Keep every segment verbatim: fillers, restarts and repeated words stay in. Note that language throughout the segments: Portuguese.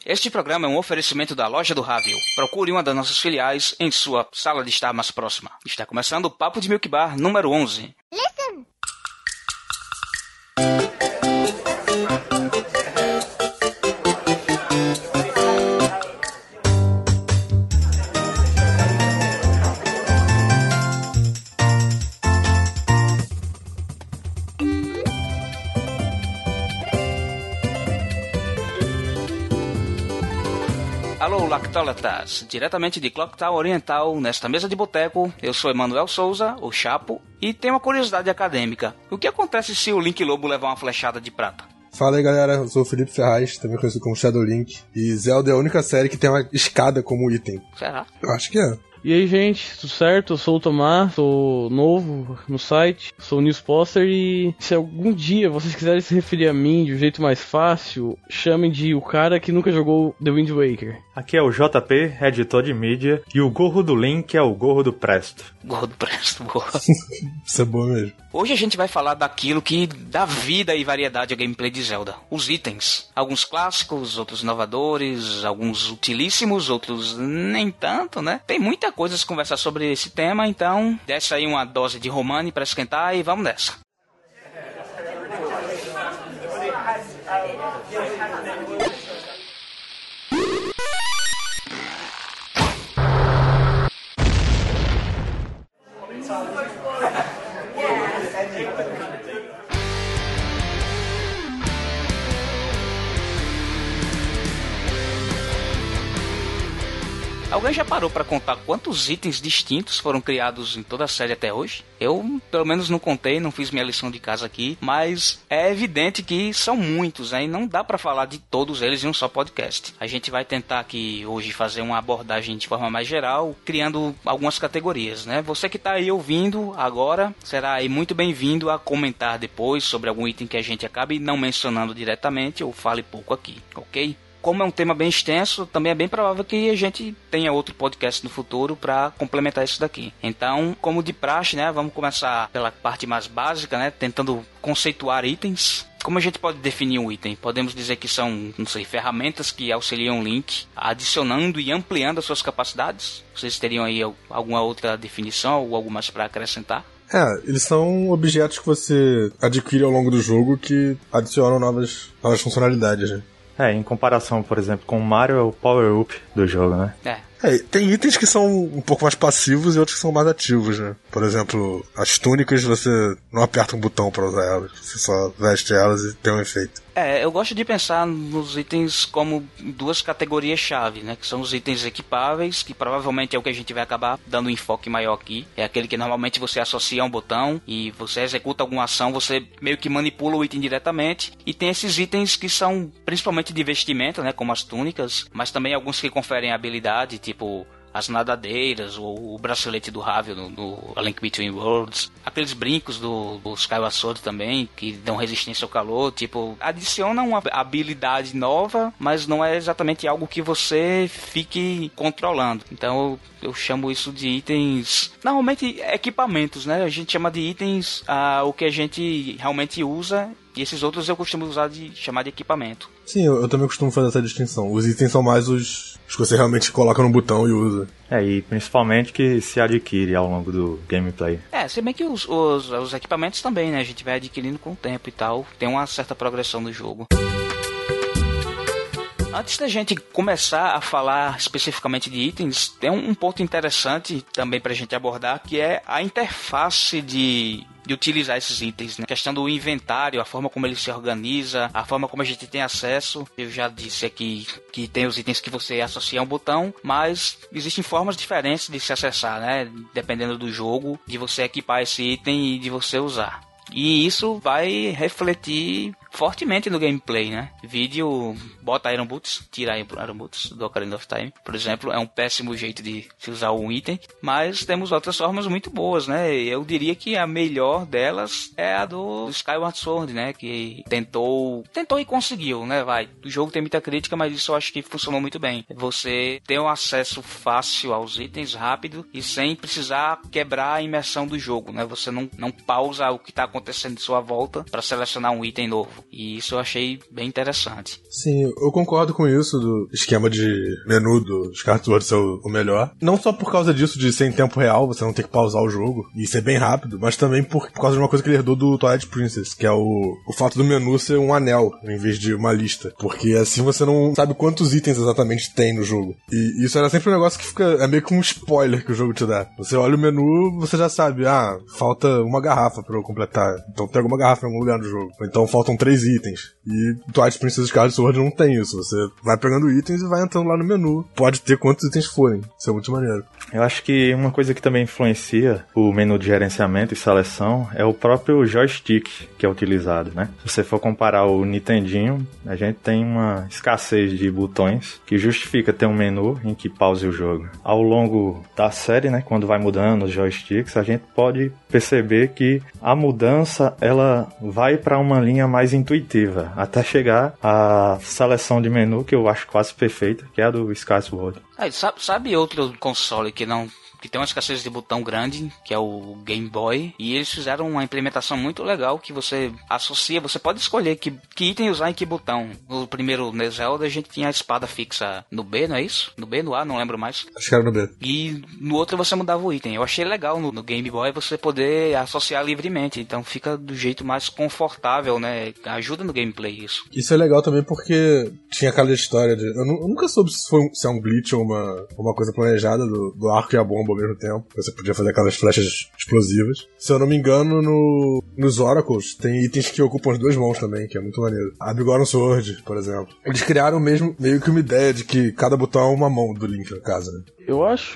Este programa é um oferecimento da Loja do Rável. Procure uma das nossas filiais em sua sala de estar mais próxima. Está começando o Papo de Milk Bar número onze. Listen! Alô, Lactólatas, diretamente de Clocktown Oriental, nesta mesa de boteco, eu sou Emanuel Souza, o Chapo, e tenho uma curiosidade acadêmica. O que acontece se o Link Lobo levar uma flechada de prata? Fala aí, galera, eu sou o Felipe Ferraz, também conhecido como Shadow Link, e Zelda é a única série que tem uma escada como item. Será? Eu acho que é. E aí, gente, tudo certo? Eu sou o Tomás, sou novo no site, sou o Newsposter e se algum dia vocês quiserem se referir a mim de um jeito mais fácil, chamem de o cara que nunca jogou The Wind Waker. Aqui é o J P, editor de mídia, e o gorro do Link é o gorro do Presto. Gorro do Presto, boa. Isso é bom mesmo. Hoje a gente vai falar daquilo que dá vida e variedade ao gameplay de Zelda. Os itens. Alguns clássicos, outros inovadores, alguns utilíssimos, outros nem tanto, né? Tem muita coisa a se conversar sobre esse tema, então desce aí uma dose de Romani pra esquentar e vamos nessa. Alguém já parou pra contar quantos itens distintos foram criados em toda a série até hoje? Eu, pelo menos, não contei, não fiz minha lição de casa aqui, mas é evidente que são muitos, né? E não dá pra falar de todos eles em um só podcast. A gente vai tentar aqui hoje fazer uma abordagem de forma mais geral, criando algumas categorias, né? Você que tá aí ouvindo agora, será aí muito bem-vindo a comentar depois sobre algum item que a gente acabe não mencionando diretamente ou fale pouco aqui, ok? Como é um tema bem extenso, também é bem provável que a gente tenha outro podcast no futuro para complementar isso daqui. Então, como de praxe, né, vamos começar pela parte mais básica, né, tentando conceituar itens. Como a gente pode definir um item? Podemos dizer que são, não sei, ferramentas que auxiliam o Link, adicionando e ampliando as suas capacidades? Vocês teriam aí alguma outra definição ou algo mais para acrescentar? É, eles são objetos que você adquire ao longo do jogo que adicionam novas, novas funcionalidades, né? É, em comparação, por exemplo, com o Mario, é o power-up do jogo, né? É. É, tem itens que são um pouco mais passivos e outros que são mais ativos, né? Por exemplo, as túnicas, você não aperta um botão pra usar elas, você só veste elas e tem um efeito. É, eu gosto de pensar nos itens como duas categorias-chave, né? Que são os itens equipáveis, que provavelmente é o que a gente vai acabar dando um enfoque maior aqui. É aquele que normalmente você associa a um botão e você executa alguma ação, você meio que manipula o item diretamente. E tem esses itens que são principalmente de vestimenta, né? Como as túnicas, mas também alguns que conferem habilidade, tipo as nadadeiras, ou o bracelete do Rável no, no A Link Between Worlds, aqueles brincos do, do Skyward Sword também, que dão resistência ao calor, tipo, adiciona uma habilidade nova, mas não é exatamente algo que você fique controlando. Então eu, eu chamo isso de itens, normalmente equipamentos, né? A gente chama de itens ah, o que a gente realmente usa, e esses outros eu costumo usar de chamar de equipamento. Sim, eu, eu também costumo fazer essa distinção. Os itens são mais os, os que você realmente coloca no botão e usa. É, e principalmente que se adquire ao longo do gameplay. É, se bem que os, os, os equipamentos também, né? A gente vai adquirindo com o tempo e tal. Tem uma certa progressão no jogo. Antes da gente começar a falar especificamente de itens, tem um, um ponto interessante também pra gente abordar, que é a interface de, de utilizar esses itens, né? A questão do inventário, a forma como ele se organiza, a forma como a gente tem acesso. Eu já disse aqui que tem os itens que você associa a um botão, mas existem formas diferentes de se acessar, né? Dependendo do jogo, de você equipar esse item e de você usar. E isso vai refletir fortemente no gameplay, né? Vídeo, bota Iron Boots, tira Iron Boots do Ocarina of Time, por exemplo, é um péssimo jeito de se usar um item, mas temos outras formas muito boas, né? Eu diria que a melhor delas é a do Skyward Sword, né? Que tentou, tentou e conseguiu, né? Vai, o jogo tem muita crítica, mas isso eu acho que funcionou muito bem. Você tem um acesso fácil aos itens, rápido, e sem precisar quebrar a imersão do jogo, né? Você não, não pausa o que está acontecendo em sua volta para selecionar um item novo. E isso eu achei bem interessante. Sim, eu concordo com isso do esquema de menu do Skyward Sword ser o melhor. Não só por causa disso de ser em tempo real, você não ter que pausar o jogo e ser bem rápido, mas também por, por causa de uma coisa que ele herdou do Twilight Princess, que é o, o fato do menu ser um anel em vez de uma lista. Porque assim você não sabe quantos itens exatamente tem no jogo. E isso era sempre um negócio que fica... é meio que um spoiler que o jogo te dá. Você olha o menu, você já sabe, ah, falta uma garrafa pra eu completar. Então tem alguma garrafa em algum lugar do jogo. Ou então faltam três itens. E Twilight Princess Skyward Sword não tem isso. Você vai pegando itens e vai entrando lá no menu. Pode ter quantos itens forem. Isso é muito maneiro. Eu acho que uma coisa que também influencia o menu de gerenciamento e seleção é o próprio joystick que é utilizado, né? Se você for comparar o Nintendinho, a gente tem uma escassez de botões que justifica ter um menu em que pause o jogo. Ao longo da série, né, quando vai mudando os joysticks, a gente pode perceber que a mudança ela vai para uma linha mais intuitiva, até chegar à seleção de menu que eu acho quase perfeita, que é a do Skyward Sword. Ah, sabe, sabe outro console que não... que tem uma escassez de botão grande, que é o Game Boy, e eles fizeram uma implementação muito legal que você associa, você pode escolher que, que item usar em que botão. No primeiro Zelda a gente tinha a espada fixa no B, não é isso? No B, no A, não lembro mais. Acho que era no B. E no outro você mudava o item. Eu achei legal no, no Game Boy você poder associar livremente, então fica do jeito mais confortável, né? Ajuda no gameplay isso. Isso é legal também porque tinha aquela história de... Eu, eu nunca soube se, foi um, se é um glitch ou uma, uma coisa planejada do, do arco e a bomba ao mesmo tempo. Você podia fazer aquelas flechas explosivas. Se eu não me engano, no, nos Oracles tem itens que ocupam as duas mãos também, que é muito maneiro. A Biggoron Sword, por exemplo. Eles criaram mesmo meio que uma ideia de que cada botão é uma mão do Link, no caso, né? Eu acho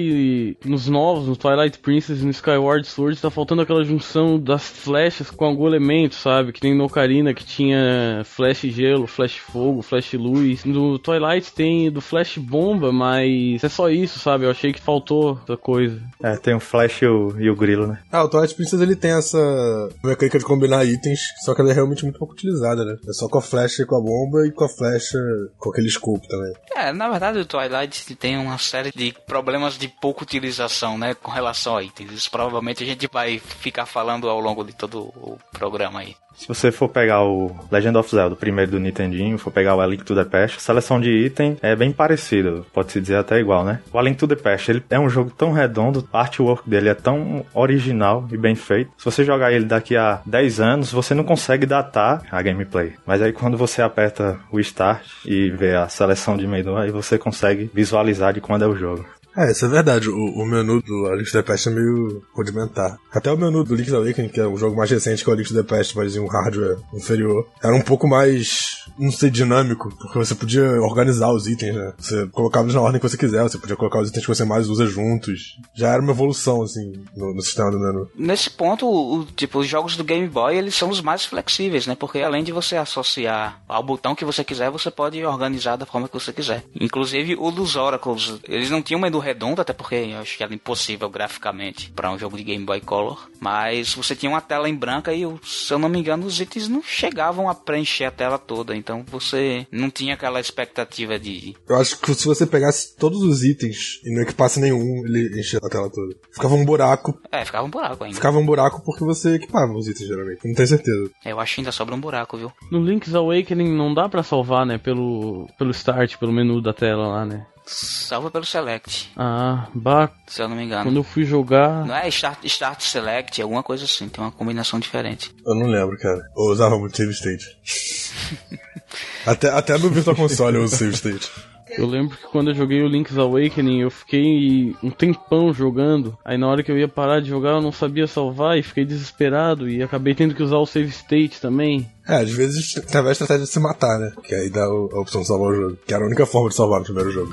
que nos novos, no Twilight Princess e no Skyward Sword, tá faltando aquela junção das flechas com algum elemento, sabe? Que tem no Ocarina, que tinha flash gelo, flash fogo, flash luz. No Twilight tem do flash bomba, mas é só isso, sabe? Eu achei que faltou outra coisa. É, tem o flash e o, e o grilo, né? Ah, o Twilight Princess ele tem essa mecânica de combinar itens, só que ela é realmente muito pouco utilizada, né? É só com a flecha e com a bomba e com a flecha com aquele scope também. É, na verdade o Twilight tem uma série de problemas de pouca utilização, né, com relação a itens. Isso provavelmente a gente vai ficar falando ao longo de todo o programa aí. Se você for pegar o Legend of Zelda, o primeiro do Nintendinho, for pegar o A Link to the Past, a seleção de item é bem parecida, pode-se dizer até igual, né? O A Link to the Past, ele é um jogo tão redondo, a artwork dele é tão original e bem feito. Se você jogar ele daqui a dez anos, você não consegue datar a gameplay. Mas aí quando você aperta o Start e vê a seleção de menu, aí você consegue visualizar de quando é o jogo. É, isso é verdade. O, o menu do A Link to the Past é meio rudimentar. Até o menu do Link's Awakening, que é um jogo mais recente que o A Link to the Past, mas em um hardware inferior, era um pouco mais, não sei, dinâmico, porque você podia organizar os itens, né? Você colocava eles na ordem que você quiser, você podia colocar os itens que você mais usa juntos. Já era uma evolução, assim, no, no sistema do menu. Nesse ponto, o, tipo, os jogos do Game Boy, eles são os mais flexíveis, né? Porque além de você associar ao botão que você quiser, você pode organizar da forma que você quiser. Inclusive, o dos Oracles, eles não tinham menu redondo, até porque eu acho que era impossível graficamente para um jogo de Game Boy Color, mas você tinha uma tela em branca e, se eu não me engano, os itens não chegavam a preencher a tela toda, então você não tinha aquela expectativa de... Eu acho que se você pegasse todos os itens e não equipasse nenhum, ele enchia a tela toda. Ficava um buraco. É, ficava um buraco ainda. Ficava um buraco porque você equipava os itens, geralmente. Não tenho certeza. Eu acho que ainda sobra um buraco, viu? No Link's Awakening não dá pra salvar, né, pelo, pelo start, pelo menu da tela lá, né? Salva pelo Select. Ah, bah. Se eu não me engano. Quando eu fui jogar... Não é Start, start Select, alguma coisa assim. Tem uma combinação diferente. Eu não lembro, cara. Eu usava muito Save State. até, até no Virtual Console eu uso Save State. Eu lembro que quando eu joguei o Link's Awakening, eu fiquei um tempão jogando. Aí na hora que eu ia parar de jogar, eu não sabia salvar e fiquei desesperado. E acabei tendo que usar o Save State também. É, às vezes tem a estratégia de se matar, né? Que aí dá a opção de salvar o jogo. Que era a única forma de salvar no primeiro jogo.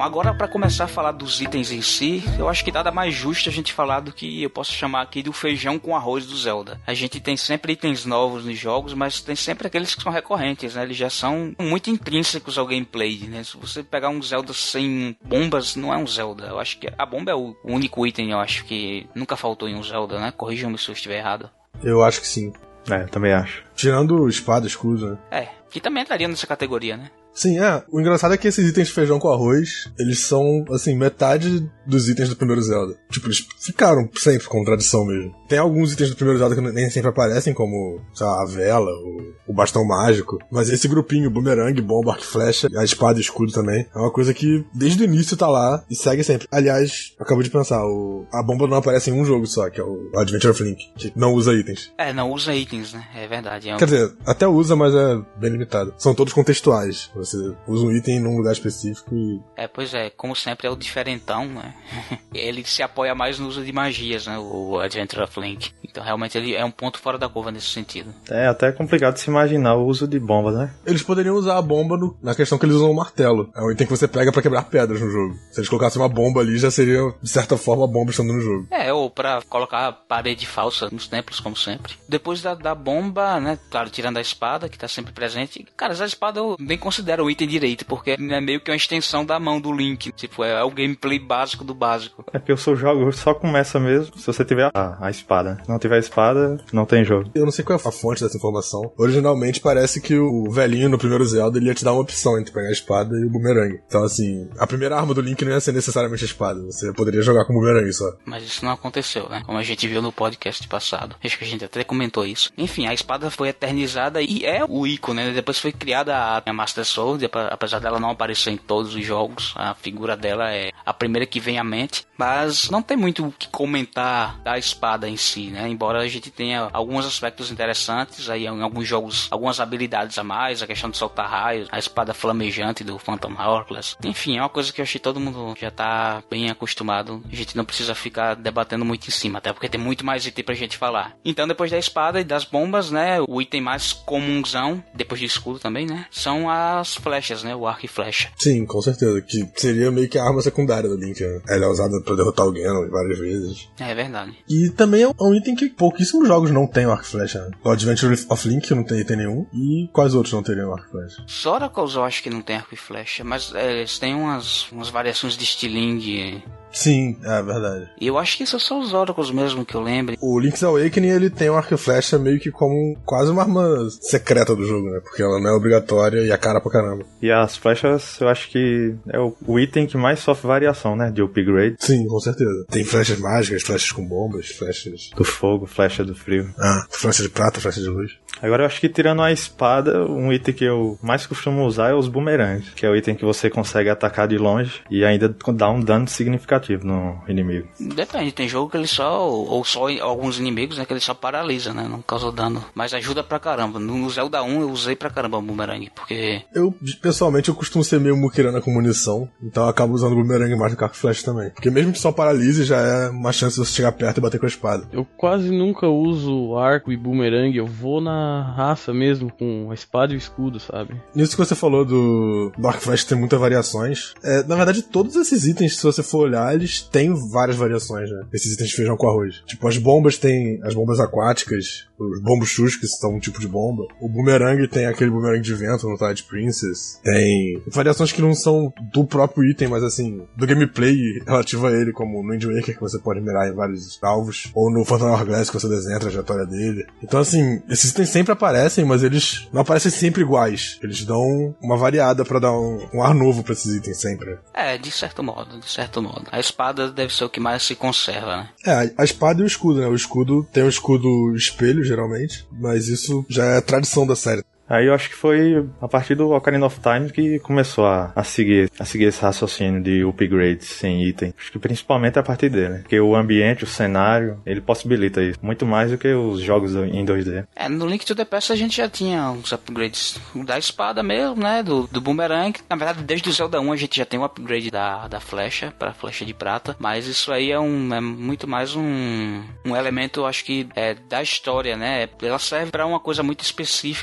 Bom, agora para começar a falar dos itens em si, eu acho que nada mais justo a gente falar do que eu posso chamar aqui do feijão com arroz do Zelda. A gente tem sempre itens novos nos jogos, mas tem sempre aqueles que são recorrentes, né? Eles já são muito intrínsecos ao gameplay, né? Se você pegar um Zelda sem bombas, não é um Zelda. Eu acho que a bomba é o único item, eu acho que nunca faltou em um Zelda, né? Corrijam-me se eu estiver errado. Eu acho que sim. É, também acho. Tirando espada, escudo, né? É, que também entraria nessa categoria, né? Sim, é. O engraçado é que esses itens de feijão com arroz, eles são, assim, metade dos itens do primeiro Zelda. Tipo, eles ficaram sempre como tradição mesmo. Tem alguns itens do primeiro Zelda que nem sempre aparecem, como, sei lá, a vela, o, o bastão mágico. Mas esse grupinho, bumerangue, bomba, arco e flecha, a espada e escudo também, é uma coisa que desde o início tá lá e segue sempre. Aliás, acabei de pensar, o, a bomba não aparece em um jogo só, que é o Adventure of Link, que não usa itens. É, não usa itens, né? É verdade. É um... Quer dizer, até usa, mas é bem limitado. São todos contextuais. Você usa um item num lugar específico e... É, pois é, como sempre é o diferentão, né? Ele se apoia mais no uso de magias, né? O Adventure of Link. Então realmente ele é um ponto fora da curva nesse sentido. É até complicado se imaginar o uso de bombas, né? Eles poderiam usar a bomba no, na questão que eles usam o martelo. É um item que você pega pra quebrar pedras no jogo. Se eles colocassem uma bomba ali, já seria, de certa forma, a bomba estando no jogo. É, ou pra colocar parede falsa nos templos, como sempre. Depois da, da bomba, né? Claro, tirando a espada, que tá sempre presente. Cara, essa espada eu nem considero o item direito, porque é meio que uma extensão da mão do Link. Tipo, é, é o gameplay básico do básico. É porque o seu jogo só começa mesmo se você tiver a, a espada. Se não tiver a espada, não tem jogo. Eu não sei qual é a fonte dessa informação. Originalmente parece que o velhinho no primeiro Zelda ele ia te dar uma opção entre pegar a espada e o bumerangue. Então assim, a primeira arma do Link não ia ser necessariamente a espada. Você poderia jogar com o bumerangue só. Mas isso não aconteceu, né? Como a gente viu no podcast passado. Acho que a gente até comentou isso. Enfim, a espada foi eternizada e é o ícone, né? Depois foi criada a Master Sword, apesar dela não aparecer em todos os jogos. A figura dela é a primeira que vem à mente. Mas não tem muito o que comentar da espada em si, né? Embora a gente tenha alguns aspectos interessantes, aí em alguns jogos, algumas habilidades a mais, a questão de soltar raios, a espada flamejante do Phantom Hourglass. Enfim, é uma coisa que eu achei que todo mundo já tá bem acostumado. A gente não precisa ficar debatendo muito em cima, até porque tem muito mais item pra gente falar. Então, depois da espada e das bombas, né? O item mais comunzão, depois do escudo também, né? São as flechas, né? O arco e flecha. Sim, com certeza. Que seria meio que a arma secundária do Link, né? Ela é usada pra derrotar o Ganon várias vezes. É verdade. E também é um item que pouquíssimos jogos não tem o arco e flecha, né? O Adventure of Link não tem item nenhum. E quais outros não teriam arco e flecha? Só Oracles eu acho que não tem arco e flecha, mas é, eles têm umas, umas variações de estilingue. Sim, é verdade. E eu acho que isso são os Oracles mesmo que eu lembro. O Link's Awakening, ele tem um arco e flecha meio que como quase uma arma secreta do jogo, né? Porque ela não é obrigatória e a cara pra caramba. E as flechas, eu acho que é o, o item que mais sofre variação, né? De upgrade. Sim, com certeza. Tem flechas mágicas, flechas com bombas, flechas... Do fogo, flecha do frio. Ah, flecha de prata, flecha de luz. Agora eu acho que tirando a espada, um item que eu mais costumo usar é os bumerangues, que é o item que você consegue atacar de longe e ainda dá um dano significativo no inimigo. Depende, tem jogo que ele só, ou só alguns inimigos, né, que ele só paralisa, né, não causa dano, mas ajuda pra caramba. No Zelda um eu usei pra caramba o bumerangue, porque... Eu, pessoalmente, eu costumo ser meio muquirana com munição, então eu acabo usando o bumerangue mais do que arco e flecha também. Porque mesmo que só paralise, já é uma chance de você chegar perto e bater com a espada. Eu quase nunca uso arco e bumerangue, eu vou na raça mesmo, com a espada e o escudo, sabe? Nisso que você falou do, do arco e flecha tem muitas variações, é, na verdade todos esses itens, se você for olhar, eles têm várias variações, né? Esses itens de feijão com arroz. Tipo, as bombas tem as bombas aquáticas, os bombos chus, que são um tipo de bomba. O bumerangue tem aquele bumerangue de vento no Twilight Princess. Tem variações que não são do próprio item, mas assim, do gameplay relativo a ele, como no Wind Waker, que você pode mirar em vários alvos, ou no Phantom Hourglass, que você desenha a trajetória dele. Então assim, esses itens sempre aparecem, mas eles não aparecem sempre iguais. Eles dão uma variada pra dar um, um ar novo pra esses itens sempre. É, de certo modo, de certo modo. A espada deve ser o que mais se conserva, né? É, a, a espada e o escudo, né? O escudo tem um escudo espelho, geralmente, mas isso já é tradição da série. Aí eu acho que foi a partir do Ocarina of Time que começou a, a, seguir, a seguir esse raciocínio de upgrades sem item. Acho que principalmente a partir dele, porque o ambiente, o cenário, ele possibilita isso. Muito mais do que os jogos em dois D. É, no Link to the Past a gente já tinha uns upgrades da espada mesmo, né? Do, do boomerang. Na verdade, desde o Zelda um a gente já tem um upgrade da, da flecha, pra flecha de prata. Mas isso aí é, um, é muito mais um, um elemento, acho que, é, da história, né? Ela serve pra uma coisa muito específica, né? Que é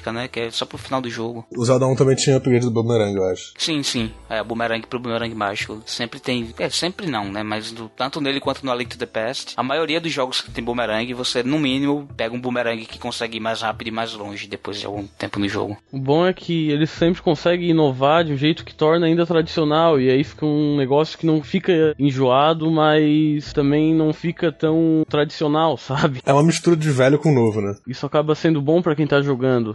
é só pro final do jogo. O Zelda um também tinha upgrade do Boomerang, eu acho. Sim, sim. É, Boomerang pro Boomerang mágico. Sempre tem... É, sempre não, né? Mas do, tanto nele quanto no A Link to the Past, a maioria dos jogos que tem Boomerang, você, no mínimo, pega um Boomerang que consegue ir mais rápido e mais longe depois de algum tempo no jogo. O bom é que eles sempre conseguem inovar de um jeito que torna ainda tradicional, e aí fica um negócio que não fica enjoado, mas também não fica tão tradicional, sabe? É uma mistura de velho com novo, né? Isso acaba sendo bom pra quem tá jogando.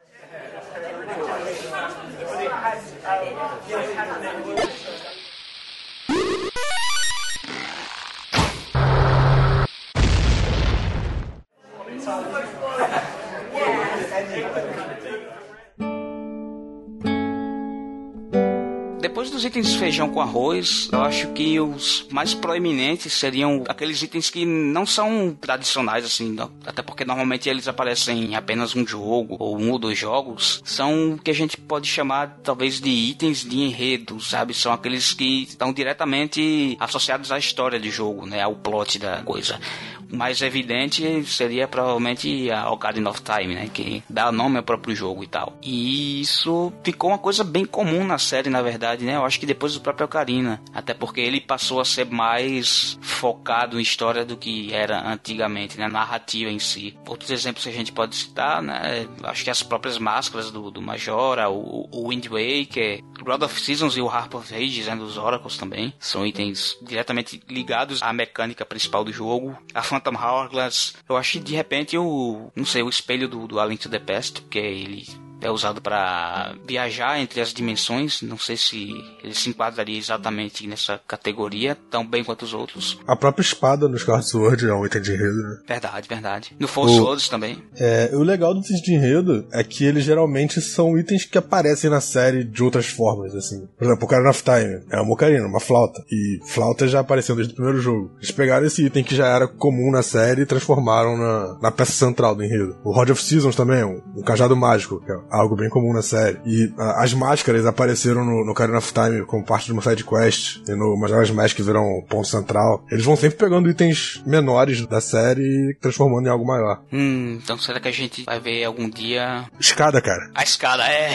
Depois dos itens feijão com arroz, eu acho que os mais proeminentes seriam aqueles itens que não são tradicionais, assim, não. Até porque normalmente eles aparecem em apenas um jogo, ou um ou dois jogos. São o que a gente pode chamar, talvez, de itens de enredo, sabe? São aqueles que estão diretamente associados à história do jogo, né? Ao plot da coisa. O mais evidente seria provavelmente a Ocarina of Time, né? Que dá nome ao próprio jogo e tal. E isso ficou uma coisa bem comum na série, na verdade, né? Eu acho que depois do próprio Ocarina. Até porque ele passou a ser mais focado em história do que era antigamente, né? Narrativa em si. Outros exemplos que a gente pode citar, né? Acho que as próprias máscaras do, do Majora, o, o Wind Waker, o God of Seasons e o Harp of Ages, né? Dos Oracles também. São itens diretamente ligados à mecânica principal do jogo. A Phantom Hourglass, eu acho que de repente o, não sei, o espelho do, do A Link to the Past, porque ele é usado para viajar entre as dimensões. Não sei se ele se enquadraria exatamente nessa categoria, tão bem quanto os outros. A própria espada no Skyward Sword é um item de enredo, né? Verdade, verdade. No Four Swords também. É, o legal dos itens de enredo é que eles geralmente são itens que aparecem na série de outras formas, assim. Por exemplo, o Ocarina of Time é uma ocarina, uma flauta. E flauta já apareceu desde o primeiro jogo. Eles pegaram esse item que já era comum na série e transformaram na, na peça central do enredo. O Rod of Seasons também é um, um cajado mágico, que é algo bem comum na série. E a, as máscaras apareceram no, no Ocarina of Time como parte de uma side quest, e no Majora's Mask viram um ponto central. Eles vão sempre pegando itens menores da série e transformando em algo maior. Hum, então será que a gente vai ver algum dia... Escada, cara. A escada, é...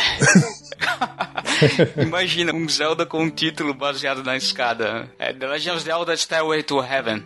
Imagina um Zelda com um título baseado na escada. É The Legend of Zelda Stairway to Heaven.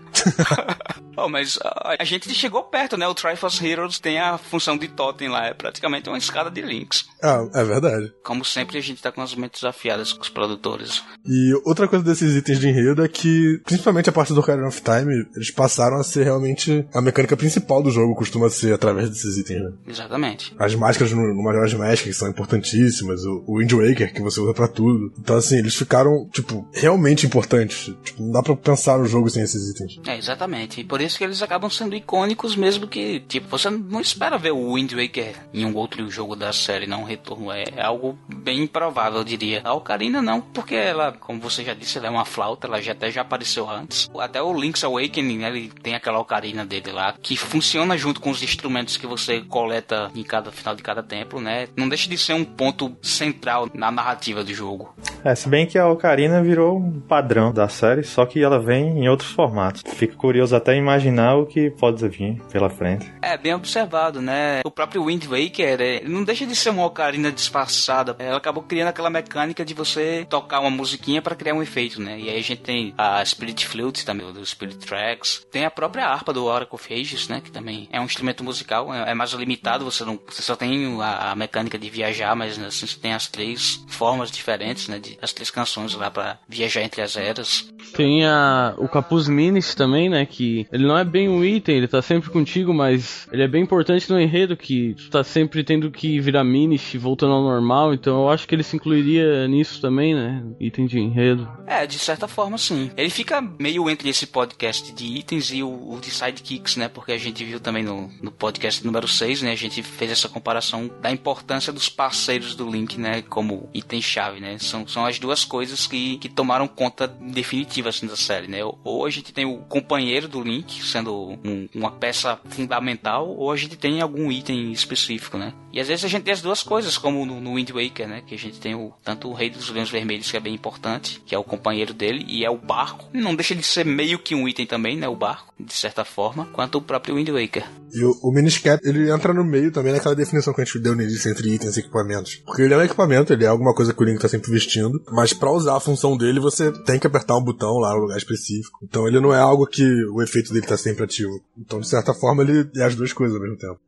Oh, mas a, a gente chegou perto, né? O Triforce Heroes tem a função de totem lá. É praticamente uma escada de links. Ah, é verdade. Como sempre, a gente tá com as mentes afiadas com os produtores. E outra coisa desses itens de enredo é que, principalmente a partir do Ocarina of Time, eles passaram a ser realmente a mecânica principal do jogo, costuma ser através desses itens, né? Exatamente. As máscaras no, no Majora's Mask, que são importantíssimas, o, o Wind Waker, que você usa pra tudo. Então, assim, eles ficaram, tipo, realmente importantes. Tipo, não dá pra pensar no jogo sem esses itens. É, exatamente. E por isso que eles acabam sendo icônicos mesmo que, tipo, você não espera ver o Wind Waker em um outro jogo da série, não um retorno. É, é algo bem improvável, eu diria. A Ocarina não, porque ela, como você já disse, ela é uma flauta, ela já até já apareceu antes. Até o Link's Awakening, né, ele tem aquela ocarina dele lá, que funciona junto com os instrumentos que você coleta em cada final de cada templo, né? Não deixa de ser um ponto central na narrativa do jogo. É, se bem que a Ocarina virou um padrão da série, só que ela vem em outros formatos. Fico curioso até imaginar o que pode vir pela frente. É, bem observado, né? O próprio Wind Waker, ele não deixa de ser uma ocarina disfarçada. Ela acabou criando aquela mecânica de você tocar uma musiquinha pra criar um efeito, né? E aí a gente tem a Spirit Flute também, do Spirit Tracks. Tem a própria harpa do Oracle of Ages, né? Que também é um instrumento musical, é mais limitado, você não, você só tem a, a mecânica de viajar, mas assim, você tem as três formas diferentes, né? De, as três canções lá pra viajar entre as eras. Tem a, o Capuz Minis também, né? Que ele não é bem um item, ele tá sempre contigo, mas ele é bem importante no enredo, que tu tá sempre tendo que virar Minish voltando ao normal, então eu acho que ele se incluiria nisso também, né? Item de enredo. É, de certa forma sim. Ele fica meio entre esse podcast de itens e o, o de sidekicks, né? Porque a gente viu também no, no podcast número seis, né? A gente fez essa comparação da importância dos parceiros do Link, né? Como item-chave, né? São, são as duas coisas que, que tomaram conta definitiva definitiva assim da série, né? Ou a gente tem o companheiro do Link sendo um, uma peça fundamental, ou a gente tem algum item específico, né? E às vezes a gente tem as duas coisas, como no, no Wind Waker, né? Que a gente tem o, tanto o Rei dos Leões Vermelhos, que é bem importante, que é o companheiro dele, e é o barco. Não deixa de ser meio que um item também, né? O barco, de certa forma, quanto o próprio Wind Waker. E o, o Miniscap, ele entra no meio também naquela definição que a gente deu no início entre itens e equipamentos. Porque ele é um equipamento, ele é alguma coisa que o Link tá sempre vestindo, mas pra usar a função dele, você tem que apertar um botão lá no lugar específico. Então ele não é algo que o efeito dele tá sempre ativo. Então, de certa forma, ele é as duas coisas ao mesmo tempo.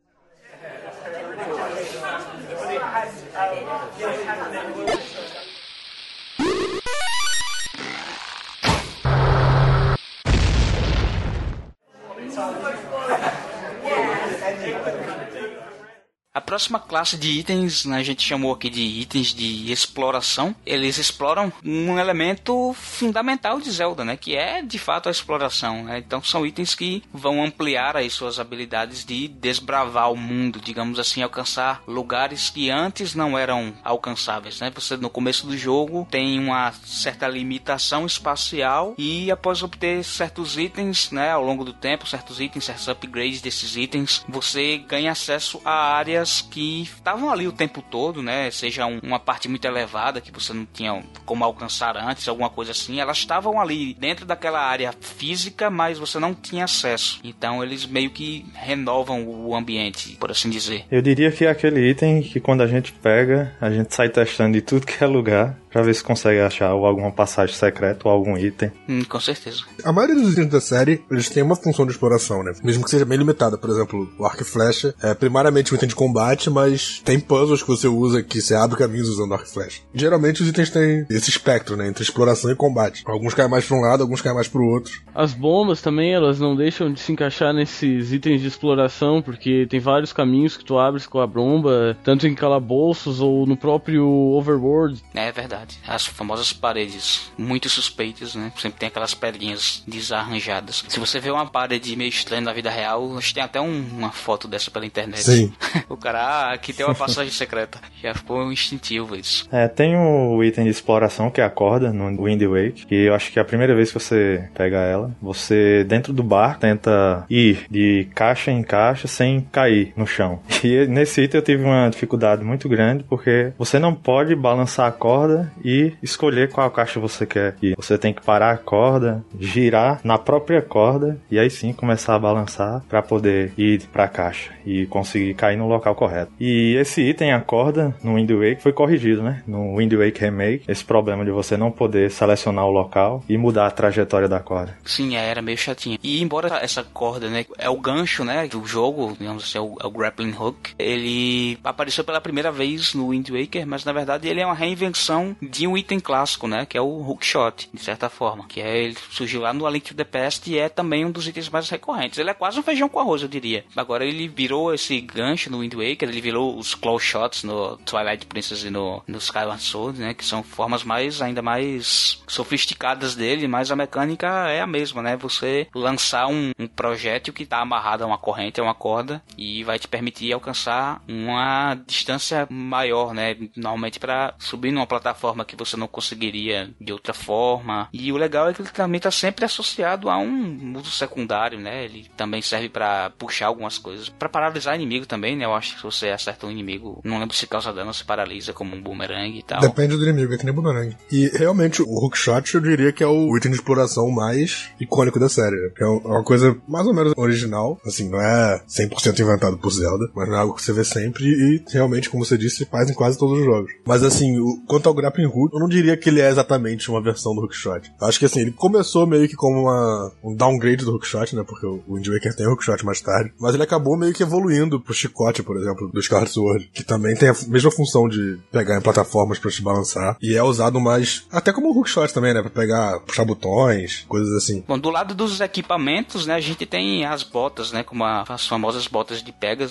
A próxima classe de itens, né, a gente chamou aqui de itens de exploração. Eles exploram um elemento fundamental de Zelda, né, que é de fato a exploração, né? Então são itens que vão ampliar as suas habilidades de desbravar o mundo, digamos assim, alcançar lugares que antes não eram alcançáveis, né? Você no começo do jogo tem uma certa limitação espacial e após obter certos itens, né, ao longo do tempo, certos itens, certos upgrades desses itens, você ganha acesso a áreas que estavam ali o tempo todo, né? Seja um, uma parte muito elevada que você não tinha como alcançar antes, alguma coisa assim. Elas estavam ali dentro daquela área física, mas você não tinha acesso. Então eles meio que renovam o ambiente, por assim dizer. Eu diria que é aquele item que quando a gente pega, a gente sai testando de tudo que é lugar pra ver se consegue achar ou alguma passagem secreta ou algum item. Hum, com certeza. A maioria dos itens da série, eles têm uma função de exploração, né? Mesmo que seja bem limitada. Por exemplo, o arco e flecha é primariamente um item de combate, mas tem puzzles que você usa que você abre caminhos usando arco e flecha. Geralmente os itens têm esse espectro, né? Entre exploração e combate. Alguns caem mais pra um lado, alguns caem mais pro outro. As bombas também, elas não deixam de se encaixar nesses itens de exploração, porque tem vários caminhos que tu abres com a bomba, tanto em calabouços ou no próprio overworld. É verdade. As famosas paredes muito suspeitas, né? Sempre tem aquelas pedrinhas desarranjadas. Se você vê uma parede meio estranha na vida real, a gente tem até um, uma foto dessa pela internet. Sim. O cara, ah, aqui tem uma passagem secreta. Já ficou instintivo isso. É, tem o item de exploração que é a corda no Wind Waker, que eu acho que é a primeira vez que você pega ela, você dentro do barco tenta ir de caixa em caixa sem cair no chão. E nesse item eu tive uma dificuldade muito grande, porque você não pode balançar a corda e escolher qual caixa você quer ir. Você tem que parar a corda, girar na própria corda e aí sim começar a balançar para poder ir para a caixa e conseguir cair no local correto. E esse item, a corda, no Wind Waker foi corrigido, né? No Wind Waker Remake, esse problema de você não poder selecionar o local e mudar a trajetória da corda. Sim, era meio chatinho. E embora essa corda, né, é o gancho, né, do jogo, digamos assim, é o, é o grappling hook, ele apareceu pela primeira vez no Wind Waker, mas na verdade ele é uma reinvenção de um item clássico, né, que é o hookshot, de certa forma, que é, ele surgiu lá no A Link to the Past e é também um dos itens mais recorrentes. Ele é quase um feijão com arroz, eu diria. Agora ele virou esse gancho no Wind Waker, ele virou os claw shots no Twilight Princess e no, no Skyward Sword, né, que são formas mais, ainda mais sofisticadas dele, mas a mecânica é a mesma, né, você lançar um, um projétil que está amarrado a uma corrente, a uma corda, e vai te permitir alcançar uma distância maior, né, normalmente para subir numa plataforma que você não conseguiria de outra forma. E o legal é que ele também está sempre associado a um uso secundário, né, ele também serve para puxar algumas coisas, para paralisar inimigo também, né, eu acho que se você acerta um inimigo, não lembro se causa dano, se paralisa como um boomerang e tal. Depende do inimigo, é que nem boomerang. E realmente o hookshot eu diria que é o item de exploração mais icônico da série, né? É uma coisa mais ou menos original, assim, não é cem por cento inventado por Zelda, mas não é algo que você vê sempre e realmente, como você disse, faz em quase todos os jogos. Mas assim, o, quanto ao grappling hook, eu não diria que ele é exatamente uma versão do hookshot. Eu acho que assim, ele começou meio que como uma, um downgrade do hookshot, né, porque o Wind Waker tem o hookshot mais tarde, mas ele acabou meio que evoluindo pro chicote, por exemplo, do Skyward Sword, que também tem a mesma função de pegar em plataformas pra te balançar, e é usado mais, até como o hookshot também, né, pra pegar, puxar botões, coisas assim. Bom, do lado dos equipamentos, né, a gente tem as botas, né, como a, as famosas botas de Pegasus, que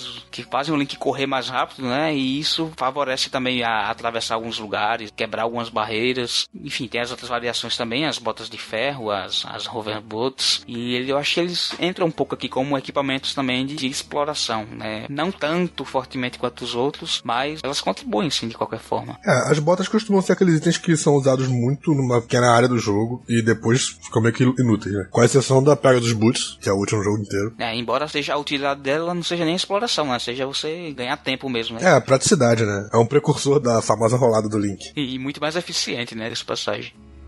fazem o Link correr mais rápido, né? E isso favorece também a atravessar alguns lugares, quebrar algumas barreiras. Enfim, tem as outras variações também, as botas de ferro, as, as hoverboats. E ele, eu acho que eles entram um pouco aqui como equipamentos também de, de exploração, né? Não tanto fortemente quanto os outros, mas elas contribuem sim de qualquer forma. É, as botas costumam ser aqueles itens que são usados muito numa pequena área do jogo e depois ficam meio que inúteis, né? Com a exceção da pega dos boots, que é útil no jogo inteiro. É, embora seja a utilidade dela não seja nem exploração, né? Seja você ganhar tempo mesmo, né? É, praticidade, né? É um precursor da famosa rolada do Link. E, e muito mais eficiente, né? Dessa passagem.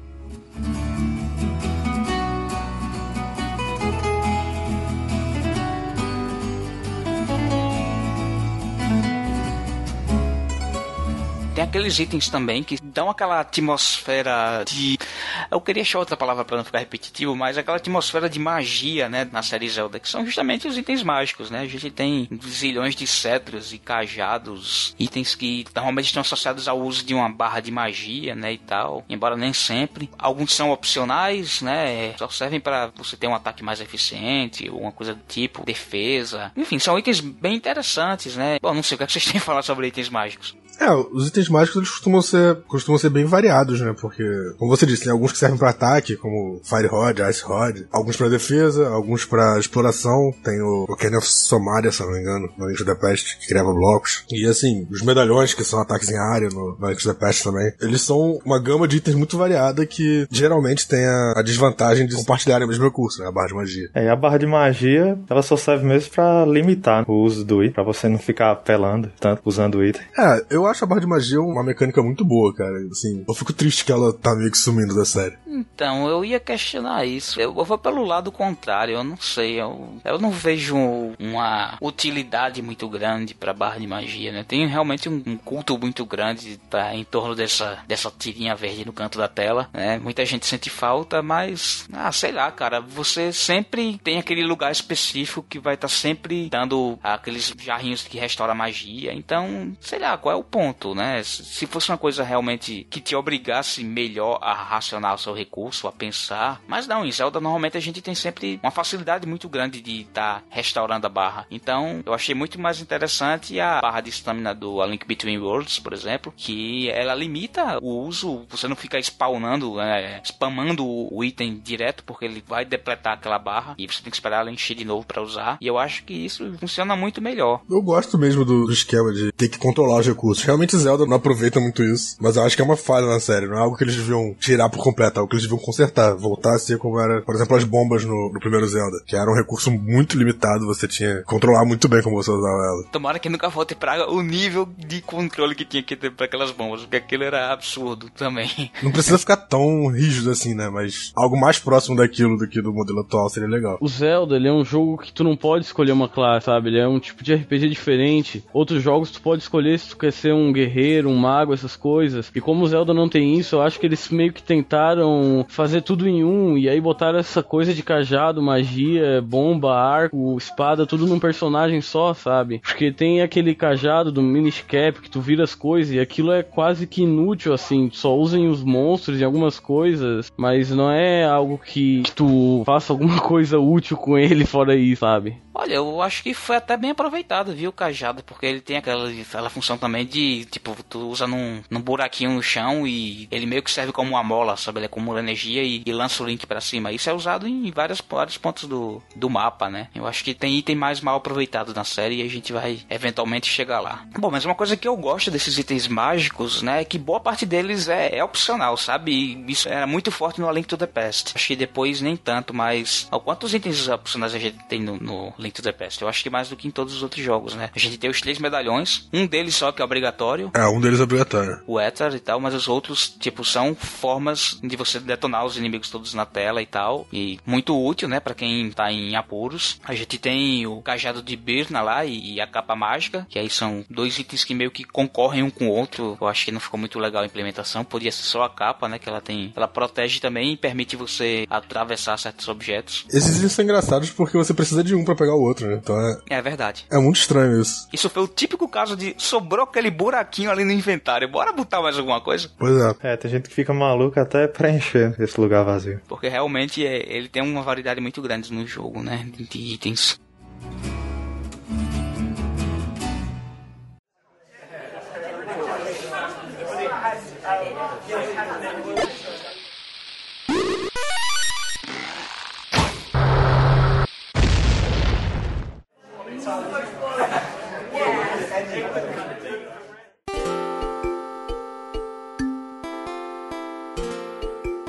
Tem aqueles itens também que dão aquela atmosfera de... Eu queria achar outra palavra para não ficar repetitivo, mas aquela atmosfera de magia, né, na série Zelda, que são justamente os itens mágicos, né? A gente tem zilhões de cetros e cajados, itens que normalmente estão associados ao uso de uma barra de magia, né, e tal, embora nem sempre. Alguns são opcionais, né, só servem para você ter um ataque mais eficiente, ou uma coisa do tipo, defesa. Enfim, são itens bem interessantes, né? Bom, não sei o que, é que vocês têm a falar sobre itens mágicos. É, os itens mágicos eles costumam ser, costumam ser bem variados, né? Porque, como você disse, tem alguns que servem pra ataque, como Fire Rod, Ice Rod, alguns pra defesa, alguns pra exploração. Tem o, o Canyon of Somalia, se eu não me engano, no Link to the Past, que criava blocos. E assim, os medalhões, que são ataques em área no, no Link to the Past também, eles são uma gama de itens muito variada que geralmente tem a, a desvantagem de compartilharem o mesmo recurso, né? A barra de magia. É, e a barra de magia, ela só serve mesmo pra limitar o uso do item, pra você não ficar apelando tanto usando o item. É, eu Eu acho a barra de magia uma mecânica muito boa, cara. Assim, eu fico triste que ela tá meio que sumindo da série. Então, eu ia questionar isso. Eu, eu vou pelo lado contrário, eu não sei. Eu, eu não vejo uma utilidade muito grande pra barra de magia, né? Tem realmente um, um culto muito grande tá, em torno dessa, dessa tirinha verde no canto da tela, né? Muita gente sente falta, mas... Ah, sei lá, cara. Você sempre tem aquele lugar específico que vai estar tá sempre dando aqueles jarrinhos que restauram a magia. Então, sei lá, qual é o ponto, né? Se fosse uma coisa realmente que te obrigasse melhor a racionar o seu recurso, a pensar, mas não, em Zelda normalmente a gente tem sempre uma facilidade muito grande de estar tá restaurando a barra. Então, eu achei muito mais interessante a barra de stamina do A Link Between Worlds, por exemplo, que ela limita o uso, você não fica spawnando, é, spamando o item direto, porque ele vai depletar aquela barra e você tem que esperar ela encher de novo para usar, e eu acho que isso funciona muito melhor. Eu gosto mesmo do, do esquema de ter que controlar os recursos. Realmente Zelda não aproveita muito isso, mas eu acho que é uma falha na série, não é algo que eles deviam tirar por completo, é algo que eles deviam consertar, voltar a ser como era, por exemplo, as bombas no, no primeiro Zelda, que era um recurso muito limitado, você tinha que controlar muito bem como você usava ela. Tomara que nunca volte pra o nível de controle que tinha que ter pra aquelas bombas, porque aquilo era absurdo também. Não precisa ficar tão rígido assim, né, mas algo mais próximo daquilo do que do modelo atual seria legal. O Zelda, ele é um jogo que tu não pode escolher uma classe, sabe? Ele é um tipo de R P G diferente. Outros jogos tu pode escolher se tu quer ser um guerreiro, um mago, essas coisas. E como o Zelda não tem isso, eu acho que eles meio que tentaram fazer tudo em um, e aí botaram essa coisa de cajado, magia, bomba, arco, espada, tudo num personagem só, sabe? Porque tem aquele cajado do Minish Cap que tu vira as coisas, e aquilo é quase que inútil, assim, só usem os monstros e algumas coisas, mas não é algo que, que tu faça alguma coisa útil com ele fora aí, sabe? Olha, eu acho que foi até bem aproveitado, viu, o cajado, porque ele tem aquela, aquela função também de, tipo, tu usa num, num buraquinho no chão e ele meio que serve como uma mola, sabe? Ele acumula energia e, e lança o Link pra cima. Isso é usado em vários, vários pontos do, do mapa, né? Eu acho que tem item mais mal aproveitado na série e a gente vai eventualmente chegar lá. Bom, mas uma coisa que eu gosto desses itens mágicos, né, é que boa parte deles é, é opcional, sabe? E isso era muito forte no A Link to the Past. Acho que depois nem tanto, mas... Ó, quantos itens opcionais a gente tem no, no Link to the Past? Eu acho que mais do que em todos os outros jogos, né? A gente tem os três medalhões, um deles só que é obrigatório. É, um deles é obrigatório. O Ether e tal, mas os outros, tipo, são formas de você detonar os inimigos todos na tela e tal. E muito útil, né, pra quem tá em apuros. A gente tem o cajado de Birna lá e, e a capa mágica, que aí são dois itens que meio que concorrem um com o outro. Eu acho que não ficou muito legal a implementação. Podia ser só a capa, né, que ela tem... Ela protege também e permite você atravessar certos objetos. Esses itens são engraçados porque você precisa de um pra pegar o outro, né? Então é... É verdade. É muito estranho isso. Isso foi o típico caso de sobrou aquele buraquinho ali no inventário. Bora botar mais alguma coisa? Pois é. É, tem gente que fica maluca até preencher esse lugar vazio. Porque realmente é, ele tem uma variedade muito grande no jogo, né? De itens.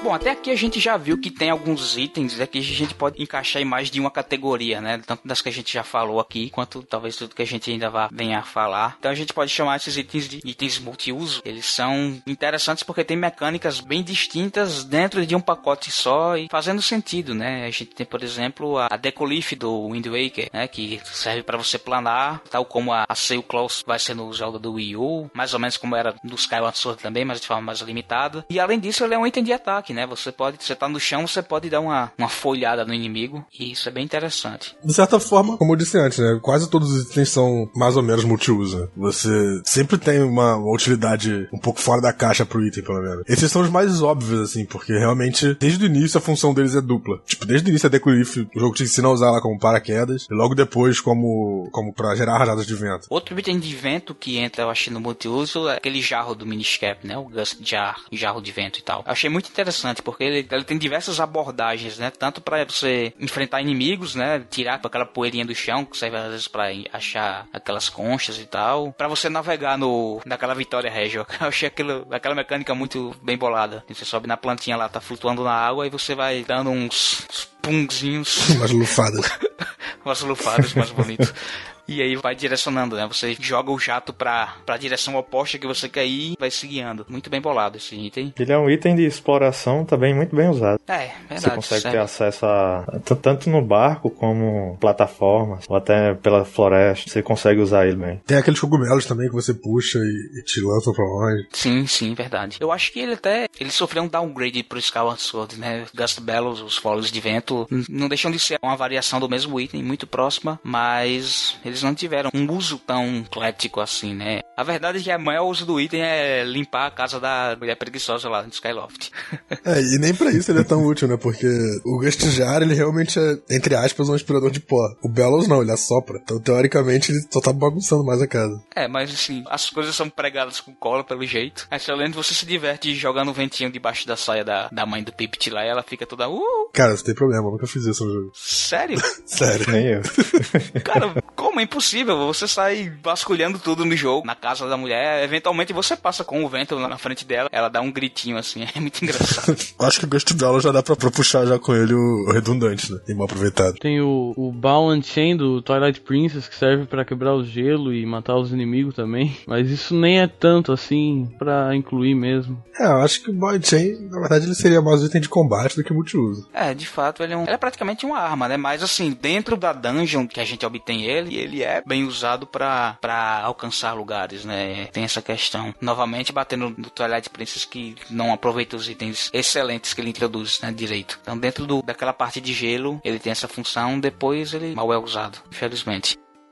Bom, até aqui a gente já viu que tem alguns itens é que a gente pode encaixar em mais de uma categoria, né? Tanto das que a gente já falou aqui, quanto talvez tudo que a gente ainda vá venha a falar. Então a gente pode chamar esses itens de itens multiuso. Eles são interessantes porque tem mecânicas bem distintas dentro de um pacote só e fazendo sentido, né? A gente tem, por exemplo, a Decoleaf do Wind Waker, né? Que serve para você planar, tal como a, a Sail Claws vai ser no Zelda do Wii U, mais ou menos como era no Skyward Sword também, mas de forma mais limitada. E além disso, ele é um item de ataque, né? Você pode, você tá no chão, você pode dar uma, uma folhada no inimigo, e isso é bem interessante. De certa forma, como eu disse antes, né? Quase todos os itens são mais ou menos multiuso. Você sempre tem uma, uma utilidade um pouco fora da caixa pro item, pelo menos. Esses são os mais óbvios, assim, porque realmente, desde o início, a função deles é dupla. Tipo, desde o início a Decoleaf, o jogo te ensina a usar ela como paraquedas, e logo depois como, como pra gerar rajadas de vento. Outro item de vento que entra, eu achei, no multiuso é aquele jarro do Miniscap, né? O Gust Jar, jarro de vento e tal. Eu achei muito interessante, porque ele, ele tem diversas abordagens, né? Tanto pra você enfrentar inimigos, né? Tirar aquela poeirinha do chão, que serve às vezes pra achar aquelas conchas e tal. Pra você navegar no, naquela Vitória Regia. Eu achei aquilo, aquela mecânica muito bem bolada. Você sobe na plantinha lá, tá flutuando na água, e você vai dando uns, uns pungzinhos. Umas lufadas. Umas lufadas mais bonitas. E aí vai direcionando, né? Você joga o jato pra, pra direção oposta que você quer ir e vai se guiando. Muito bem bolado esse item. Ele é um item de exploração também muito bem usado. É, verdade. Você consegue serve. ter acesso a... tanto no barco como plataformas, ou até pela floresta. Você consegue usar ele bem. Tem aqueles cogumelos também que você puxa e, e te lança pra longe. Sim, sim, verdade. Eu acho que ele até... Ele sofreu um downgrade pro Skyward Sword, né? Gust Bellows, os Foles de Vento, não deixam de ser uma variação do mesmo item, muito próxima, mas... eles não tiveram um uso tão eclético assim, né? A verdade é que o maior uso do item é limpar a casa da mulher preguiçosa lá no Skyloft. É, e nem pra isso ele é tão útil, né? Porque o Gust Jar, ele realmente é, entre aspas, um aspirador de pó. O Bellows não, ele assopra. Então, teoricamente, ele só tá bagunçando mais a casa. É, mas assim, as coisas são pregadas com cola, pelo jeito. Aí, além de você se diverte jogando um ventinho debaixo da saia da, da mãe do Pipit lá, e ela fica toda... Uh! Cara, você tem problema, eu nunca fiz isso no jogo. Sério? Sério. Nem eu. Cara, como? É impossível. Você sai vasculhando tudo no jogo, na casa da mulher, eventualmente você passa com o vento lá na frente dela, ela dá um gritinho assim, é muito engraçado. Acho que o Gust Bellows já dá pra, pra puxar já com ele o, o redundante, né? E mal aproveitado. Tem o, o Ball and Chain do Twilight Princess, que serve pra quebrar o gelo e matar os inimigos também, mas isso nem é tanto assim pra incluir mesmo. É, eu acho que o Ball and Chain, na verdade, ele seria mais um item de combate do que multiuso. É, de fato, ele é, um, ele é praticamente uma arma, né? Mas assim, dentro da dungeon que a gente obtém ele, ele é bem usado pra, pra alcançar lugares, né? Tem essa questão. Novamente, batendo no Twilight Princess, que não aproveita os itens excelentes que ele introduz, né? Direito. Então, dentro do, daquela parte de gelo, ele tem essa função, depois ele mal é usado, infelizmente.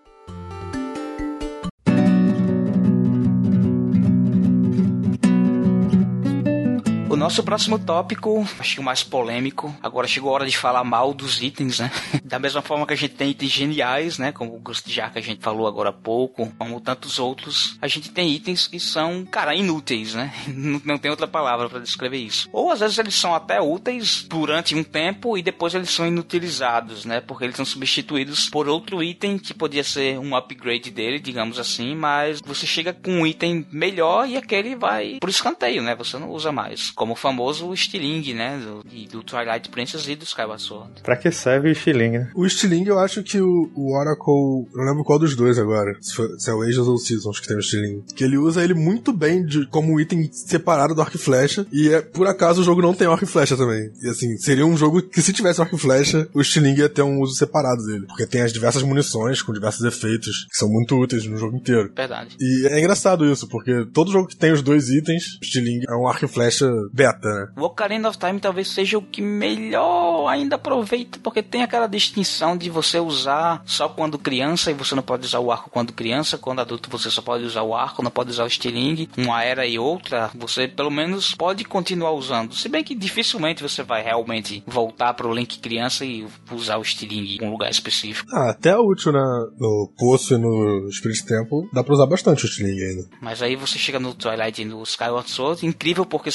O nosso próximo tópico, acho que o mais polêmico, agora chegou a hora de falar mal dos itens, né? Da mesma forma que a gente tem itens geniais, né? Como o Gust Jar que a gente falou agora há pouco, como tantos outros, a gente tem itens que são, cara, inúteis, né? Não, não tem outra palavra pra descrever isso. Ou às vezes eles são até úteis durante um tempo e depois eles são inutilizados, né? Porque eles são substituídos por outro item que podia ser um upgrade dele, digamos assim, mas você chega com um item melhor e aquele vai pro escanteio, né? Você não usa mais. Como o famoso Stiling, né? Do, do Twilight Princess e do Skyward Sword. Pra que serve o Stiling, né? O Stiling, eu acho que o, o Oracle... Eu não lembro qual dos dois agora. Se, for, se é o Ages ou o Seasons que tem o Stiling. Que ele usa ele muito bem de, como um item separado do arco e flecha. E é, por acaso o jogo não tem arco e flecha também. E assim, seria um jogo que se tivesse arco e flecha, o Stiling ia ter um uso separado dele. Porque tem as diversas munições com diversos efeitos que são muito úteis no jogo inteiro. Verdade. E é engraçado isso, porque todo jogo que tem os dois itens, o Stiling é um arco e flecha beta, né? O Ocarina of Time talvez seja o que melhor ainda aproveita, porque tem aquela distinção de você usar só quando criança e você não pode usar o arco quando criança, quando adulto você só pode usar o arco, não pode usar o Stiling. Uma era e outra, você pelo menos pode continuar usando. Se bem que dificilmente você vai realmente voltar pro Link criança e usar o Stiling em um lugar específico. Ah, até útil, né? No Poço e no Spirit Temple, dá pra usar bastante o Stiling ainda. Mas aí você chega no Twilight e no Skyward Sword, incrível porque são dois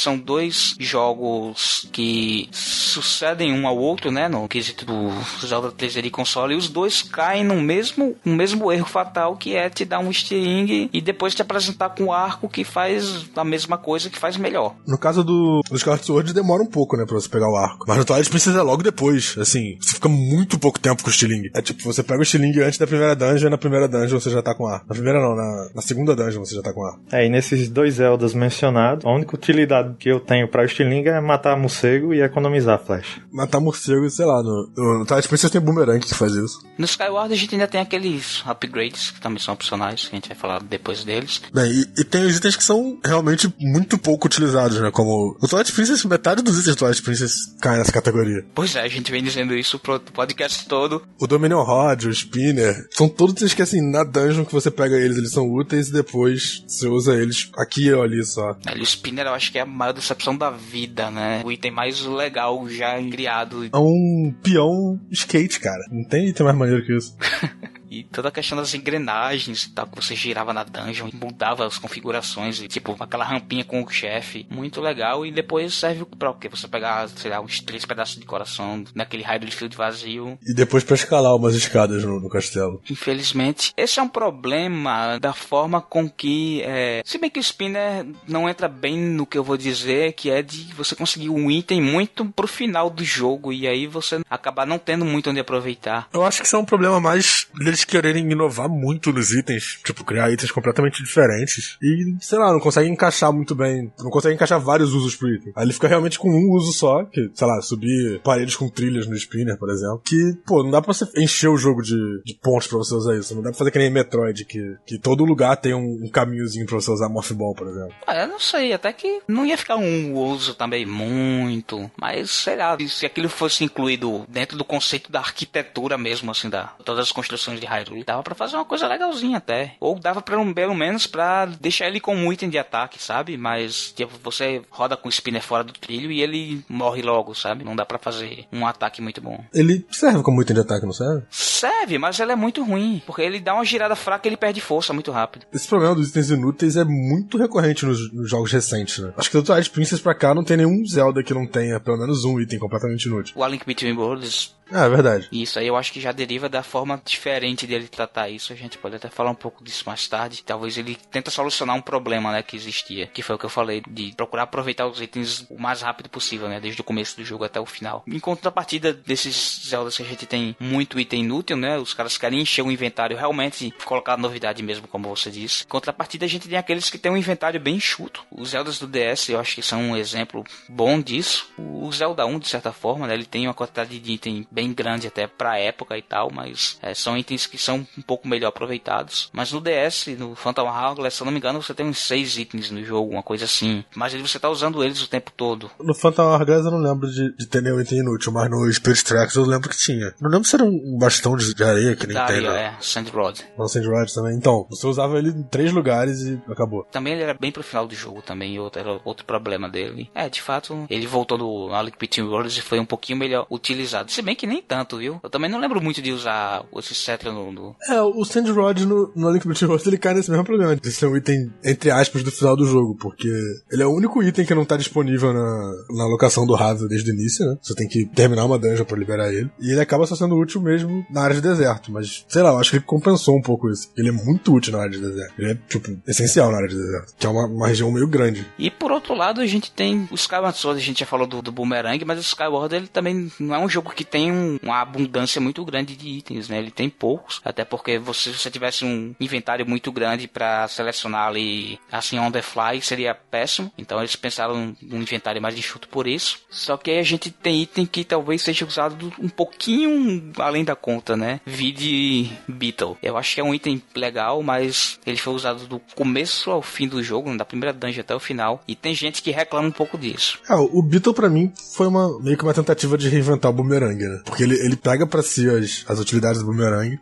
dois jogos que sucedem um ao outro, né, no quesito do Zelda três D de console, e os dois caem no mesmo, no mesmo erro fatal, que é te dar um estilingue e depois te apresentar com um arco que faz a mesma coisa, que faz melhor. No caso do, do Skyward Sword demora um pouco, né, pra você pegar o arco. Mas no Twilight Princess é logo depois, assim, você fica muito pouco tempo com o estilingue. É tipo, você pega o estilingue antes da primeira dungeon e na primeira dungeon você já tá com arco. Na primeira não, na, na segunda dungeon você já tá com arco. É, e nesses dois Zeldas mencionados, a única utilidade que eu tenho pra estilingue é matar morcego e economizar flecha. Matar morcego, sei lá, no, no, no Twilight Princess tem boomerang que faz isso. No Skyward a gente ainda tem aqueles upgrades que também são opcionais, que a gente vai falar depois deles. Bem, e, e tem os itens que são realmente muito pouco utilizados, né, como o Twilight Princess, metade dos itens do Twilight Princess caem nessa categoria. Pois é, a gente vem dizendo isso pro podcast todo. O Dominion Rod, o Spinner, são todos itens que, assim, na dungeon que você pega eles, eles são úteis e depois você usa eles aqui ou ali só. Ali, o Spinner eu acho que é a maior decepção da vida, né? O item mais legal já criado. É um peão skate, cara. Não tem item mais maneiro que isso. E toda a questão das engrenagens e tal, que você girava na dungeon, mudava as configurações, e, tipo, aquela rampinha com o chefe, muito legal. E depois serve pra o quê? Você pegar, sei lá, uns três pedaços de coração naquele raio de field vazio. E depois pra escalar umas escadas no, no castelo. Infelizmente, esse é um problema da forma com que, é... se bem que o Spinner não entra bem no que eu vou dizer, que é de você conseguir um item muito pro final do jogo, e aí você acabar não tendo muito onde aproveitar. Eu acho que isso é um problema mais deles quererem inovar muito nos itens, tipo, criar itens completamente diferentes e, sei lá, não conseguem encaixar muito bem, não conseguem encaixar vários usos pro item. Aí ele fica realmente com um uso só, que, sei lá, subir paredes com trilhas no Spinner, por exemplo, que, pô, não dá pra você encher o jogo de, de pontos pra você usar isso, não dá pra fazer que nem Metroid, que, que todo lugar tem um, um caminhozinho pra você usar Morph Ball, por exemplo. Ah, eu não sei, até que não ia ficar um uso também muito, mas, sei lá, se aquilo fosse incluído dentro do conceito da arquitetura mesmo, assim, da todas as construções de Hyrule, dava pra fazer uma coisa legalzinha até. Ou dava pra, pelo menos pra deixar ele como um item de ataque, sabe? Mas, tipo, você roda com o Spinner fora do trilho e ele morre logo, sabe? Não dá pra fazer um ataque muito bom. Ele serve como item de ataque, não serve? Serve, mas ele é muito ruim, porque ele dá uma girada fraca e ele perde força muito rápido. Esse problema dos itens inúteis é muito recorrente nos, nos jogos recentes, né? Acho que do Twilight Princess pra cá não tem nenhum Zelda que não tenha pelo menos um item completamente inútil. O A Link Between Worlds... Ah, é verdade. Isso aí eu acho que já deriva da forma diferente dele tratar isso. A gente pode até falar um pouco disso mais tarde. Talvez ele tenta solucionar um problema, né, que existia. Que foi o que eu falei, de procurar aproveitar os itens o mais rápido possível, né, desde o começo do jogo até o final. Em contrapartida desses Zeldas que a gente tem muito item inútil, né, os caras querem encher o inventário realmente, colocar novidade mesmo, como você disse. Em contrapartida a gente tem aqueles que tem um inventário bem enxuto. Os Zeldas do D S eu acho que são um exemplo bom disso. O Zelda um, de certa forma, né, ele tem uma quantidade de item bem bem grande até pra época e tal, mas é, são itens que são um pouco melhor aproveitados. Mas no D S, no Phantom Hourglass, se eu não me engano, você tem uns seis itens no jogo, uma coisa assim. Mas você tá usando eles o tempo todo. No Phantom Hourglass eu não lembro de, de ter nenhum item inútil, mas no Spirit Tracks eu lembro que tinha. Não lembro se era um bastão de, de areia que nem da tem, areia, né? é, Sand Rod. No Sand Rod também. Então, você usava ele em três lugares e acabou. Também ele era bem pro final do jogo também, outro, era outro problema dele. É, de fato, ele voltou no A Link Between Worlds e foi um pouquinho melhor utilizado. Se bem que nem tanto, viu? Eu também não lembro muito de usar esse cetro no... no... É, o Sand Rod no, no A Link Between Worlds ele cai nesse mesmo problema de ser um item, entre aspas, do final do jogo, porque ele é o único item que não tá disponível na, na locação do Havel desde o início, né? Você tem que terminar uma dungeon pra liberar ele. E ele acaba só sendo útil mesmo na área de deserto, mas, sei lá, eu acho que ele compensou um pouco isso. Ele é muito útil na área de deserto. Ele é, tipo, essencial na área de deserto, que é uma, uma região meio grande. E por outro lado, a gente tem o Skyward Sword, a gente já falou do, do Boomerang, mas o Skyward, ele também não é um jogo que tem um, uma abundância muito grande de itens, né? Ele tem poucos, até porque você, se você tivesse um inventário muito grande pra selecionar ali, assim, on the fly, seria péssimo. Então eles pensaram num inventário mais enxuto por isso. Só que aí a gente tem item que talvez seja usado um pouquinho além da conta, né? Vide Beetle. Eu acho que é um item legal, mas ele foi usado do começo ao fim do jogo, da primeira dungeon até o final. E tem gente que reclama um pouco disso. Ah, o Beetle pra mim foi uma, meio que uma tentativa de reinventar o Boomerang, né? Porque ele, ele pega pra si as, as utilidades do Boomerang.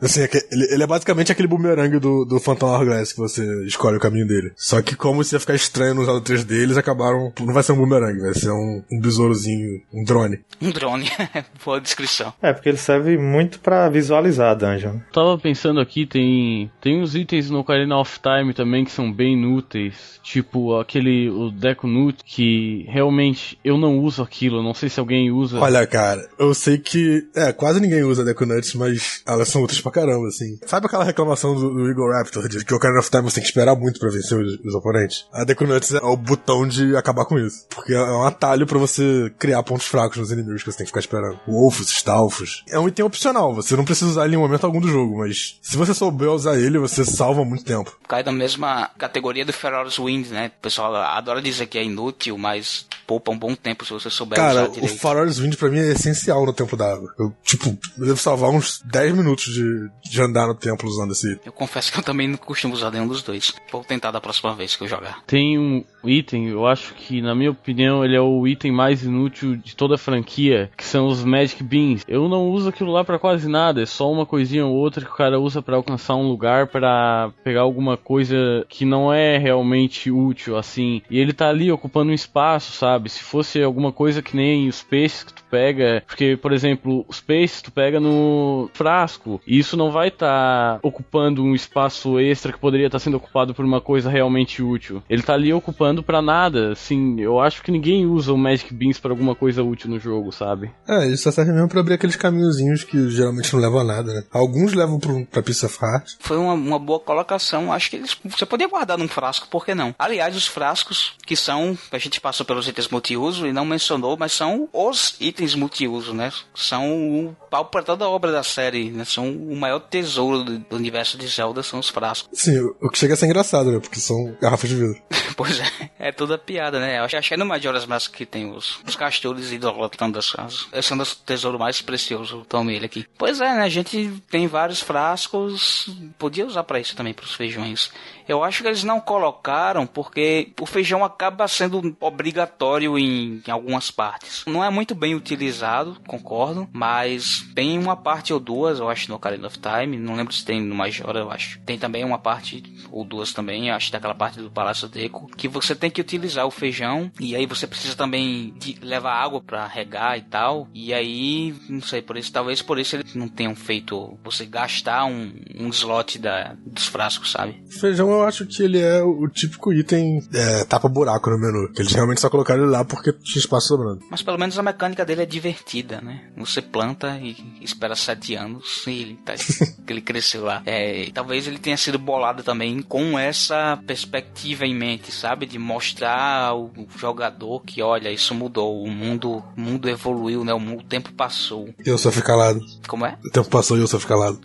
Assim, ele, ele é basicamente aquele boomerang do, do Phantom Hourglass que você escolhe o caminho dele. Só que como isso ia ficar estranho no usado três D, eles acabaram... Não vai ser um boomerang, vai ser um, um besourozinho, um drone. Um drone, boa descrição. É, porque ele serve muito pra visualizar a dungeon. Tava pensando aqui, tem, tem uns itens no Ocarina of Time também que são bem inúteis. Tipo aquele, o Deku Nut, que realmente eu não uso aquilo, não sei se alguém usa. Olha, cara, eu sei que, é, quase ninguém usa Deku Nuts, mas elas são úteis pra caramba, assim. Sabe aquela reclamação do, do Eagle Raptor, de que o Ocarina of Time você tem que esperar muito pra vencer os, os oponentes? A Deku Nuts é o botão de acabar com isso. Porque é um atalho pra você criar pontos fracos nos inimigos que você tem que ficar esperando. Wolfos, Stalfos. É um item opcional, você não precisa usar ele em momento algum do jogo, mas se você souber usar ele, você salva muito tempo. Cai na mesma categoria do Feror's Wind, né? O pessoal adora dizer que é inútil, mas poupa um bom tempo se você souber Cara, usar direito. O Feror's Wind pra mim é essencial no tempo d'água. Eu, tipo, eu devo salvar uns dez minutos de, de andar no templo usando esse item. Eu confesso que eu também não costumo usar nenhum dos dois. Vou tentar da próxima vez que eu jogar. Tem um item, eu acho que, na minha opinião, ele é o item mais inútil de toda a franquia, que são os Magic Beans. Eu não uso aquilo lá pra quase nada, é só uma coisinha ou outra que o cara usa pra alcançar um lugar, pra pegar alguma coisa que não é realmente útil, assim. E ele tá ali ocupando um espaço, sabe? Se fosse alguma coisa que nem os peixes que tu pega, porque, por exemplo, os peixes tu pega no frasco, e isso não vai estar tá ocupando um espaço extra que poderia estar tá sendo ocupado por uma coisa realmente útil. Ele tá ali ocupando pra nada, assim, eu acho que ninguém usa o Magic Beans pra alguma coisa útil no jogo, sabe? É, isso só serve mesmo pra abrir aqueles caminhozinhos que geralmente não levam a nada, né? Alguns levam pro, pra Piece of Heart. Foi uma, uma boa colocação, acho que eles, você poderia guardar num frasco, por que não? Aliás, os frascos, que são, a gente passou pelos itens multiuso e não mencionou, mas são os itens multiuso, né? São o pau pra toda a obra da série, né? São o maior tesouro do, do universo de Zelda, são os frascos. Sim, o que chega a ser engraçado, né? Porque são garrafas de vidro. Pois é, é toda piada, né? Eu acho, acho que é no Majora's Mask que tem os, os castores idolatrando as casas. Esse é um dos tesouros mais preciosos, tome ele aqui. Pois é, né? A gente tem vários frascos, podia usar pra isso também, pros feijões. Eu acho que eles não colocaram porque o feijão acaba sendo obrigatório em, em algumas partes. Não é muito bem utilizado, concordo, mas tem uma parte ou duas, eu acho, no Ocarina of Time, não lembro se tem no Majora, eu acho. Tem também uma parte ou duas também, eu acho, daquela parte do Palácio Deku, que você tem que utilizar o feijão, e aí você precisa também de levar água pra regar e tal, e aí, não sei, por isso, talvez por isso eles não tenham feito você gastar um, um slot da, dos frascos, sabe? Feijão eu acho que ele é o típico item é, tapa-buraco no menu. Eles realmente só colocaram ele lá porque tinha espaço sobrando. Mas pelo menos a mecânica dele é divertida, né? Você planta e espera sete anos e ele, tá, ele cresceu lá. É, talvez ele tenha sido bolado também com essa perspectiva em mente, sabe? De mostrar ao jogador que, olha, isso mudou. O mundo, o mundo evoluiu, né? O, mundo, o tempo passou. E eu só fui calado. Como é? O tempo passou e eu só fui calado.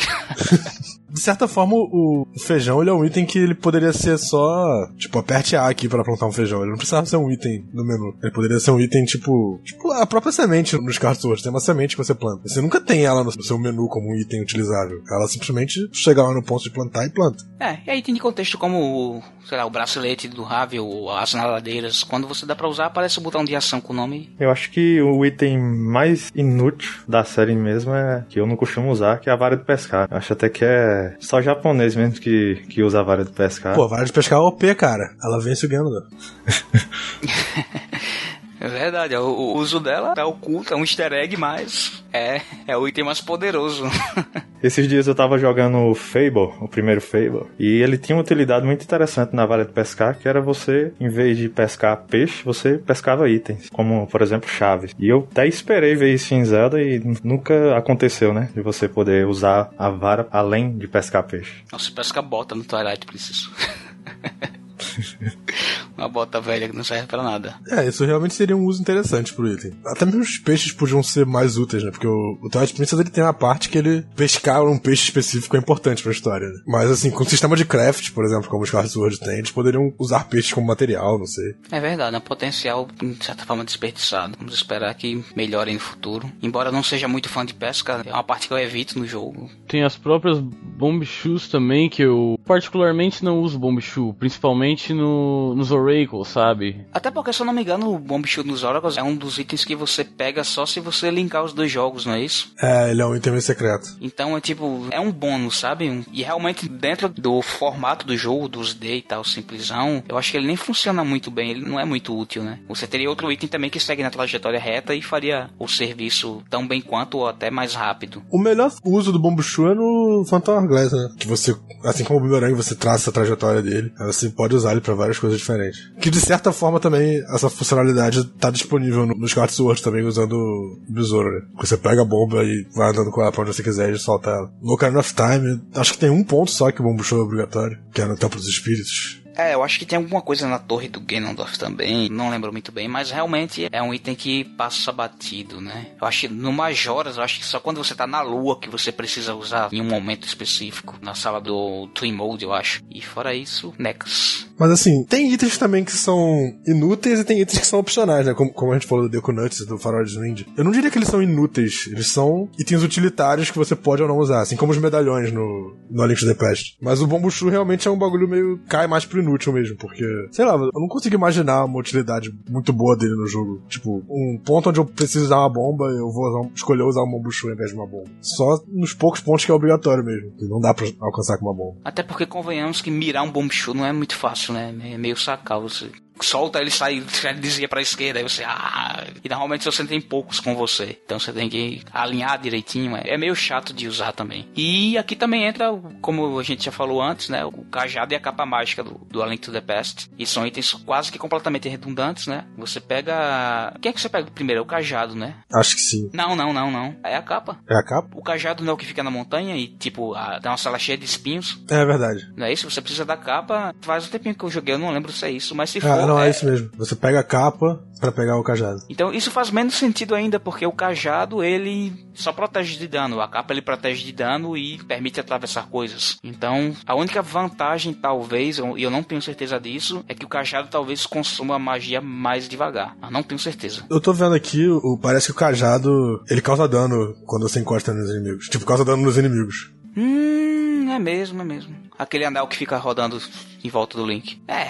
De certa forma, o feijão ele é um item que ele poderia ser só, tipo, aperte A aqui pra plantar um feijão. Ele não precisava ser um item no menu. Ele poderia ser um item, tipo, tipo a própria semente nos Skyward Sword. Tem uma semente que você planta. Você nunca tem ela no seu menu como um item utilizável. Ela simplesmente chega lá no ponto de plantar e planta. É, e aí tem de contexto como, sei lá, o bracelete do Ravel, ou as nadadeiras. Quando você dá pra usar, aparece o botão de ação com o nome. Eu acho que o item mais inútil da série mesmo é que eu não costumo usar, que é a vara de pescar. Eu acho até que é só japonês mesmo que, que usa a vara de pescar. Pô, a vara de pescar é O P, cara. Ela vence o Ganondorf. É verdade, o, o uso dela tá oculto, é um easter egg, mas é, é o item mais poderoso. Esses dias eu tava jogando o Fable, o primeiro Fable, e ele tinha uma utilidade muito interessante na vara de pescar, que era você, em vez de pescar peixe, você pescava itens, como, por exemplo, chaves. E eu até esperei ver isso em Zelda e nunca aconteceu, né? De você poder usar a vara além de pescar peixe. Nossa, pesca bota no Twilight Princess. Uma bota velha que não serve pra nada. É, isso realmente seria um uso interessante pro item. Até mesmo os peixes podiam ser mais úteis, né? Porque o, o Twilight Princess ele tem uma parte que ele pescar um peixe específico é importante pra história, né? Mas assim, com o sistema de craft, por exemplo, como os Skyward Sword tem, eles poderiam usar peixes como material, não sei. É verdade, é um potencial de certa forma desperdiçado. Vamos esperar que melhore no futuro. Embora eu não seja muito fã de pesca, é uma parte que eu evito no jogo. Tem as próprias Bomb Shoes também, que eu particularmente não uso Bomb Shoe, principalmente no, nos Oracle, sabe? Até porque, se eu não me engano, o Bomb Shield nos Oracles é um dos itens que você pega só se você linkar os dois jogos, não é isso? É, ele é um item meio secreto. Então é tipo, é um bônus, sabe? E realmente dentro do formato do jogo, dos D e tal, simplesão, eu acho que ele nem funciona muito bem, ele não é muito útil, né? Você teria outro item também que segue na trajetória reta e faria o serviço tão bem quanto ou até mais rápido. O melhor uso do Bombchu é no Phantom Hourglass, né? Que você, assim como o Boomerang, você traça a trajetória dele, aí você pode usar ele pra várias coisas diferentes. Que de certa forma também, essa funcionalidade tá disponível no, no Skyward Sword também, usando o Besouro, né? Você pega a bomba e vai andando com ela pra onde você quiser e solta ela. No Ocarina of Time, acho que tem um ponto só que o Bombchu é obrigatório, que é no Templo dos Espíritos. É, eu acho que tem alguma coisa na torre do Ganondorf também, não lembro muito bem, mas realmente é um item que passa batido, né? Eu acho que no Majoras, eu acho que só quando você tá na lua que você precisa usar em um momento específico, na sala do Twin Mode, eu acho. E fora isso, Nexus. Mas assim, tem itens também que são inúteis e tem itens que são opcionais, né? Como, como a gente falou do Deku Nuts e do Farol de Wind. Eu não diria que eles são inúteis, eles são itens utilitários que você pode ou não usar, assim como os medalhões no, no A Link to the Past. Mas o Bombchu realmente é um bagulho meio... cai mais pro inútil mesmo, porque, sei lá, eu não consigo imaginar uma utilidade muito boa dele no jogo. Tipo, um ponto onde eu preciso usar uma bomba, eu vou usar um, escolher usar um Bombchu ao invés de uma bomba. Só nos poucos pontos que é obrigatório mesmo, que não dá pra alcançar com uma bomba. Até porque convenhamos que mirar um Bombchu não é muito fácil, né? É meio sacal você... solta, ele sai, ele dizia pra esquerda, aí você, ah, e normalmente você tem poucos com você, então você tem que alinhar direitinho, é meio chato de usar também. E aqui também entra, como a gente já falou antes, né, o cajado e a capa mágica do, do A Link to the Past, e são itens quase que completamente redundantes, né, você pega, quem é que você pega primeiro? É o cajado, né? Acho que sim. Não, não, não, não, é a capa. É a capa? O cajado não é o que fica na montanha e, tipo, a, tem uma sala cheia de espinhos. É verdade. Não é isso? Você precisa da capa, faz um tempinho que eu joguei, eu não lembro se é isso, mas se Ah, for... não, é... é isso mesmo. Você pega a capa pra pegar o cajado. Então isso faz menos sentido ainda, porque o cajado ele só protege de dano, a capa ele protege de dano e permite atravessar coisas. Então a única vantagem talvez, e eu, eu não tenho certeza disso, é que o cajado talvez consuma a magia mais devagar. Eu não tenho certeza. Eu tô vendo aqui, o, parece que o cajado ele causa dano quando você encosta nos inimigos. Tipo, causa dano nos inimigos. Hum, é mesmo, é mesmo. Aquele anel que fica rodando em volta do Link. É,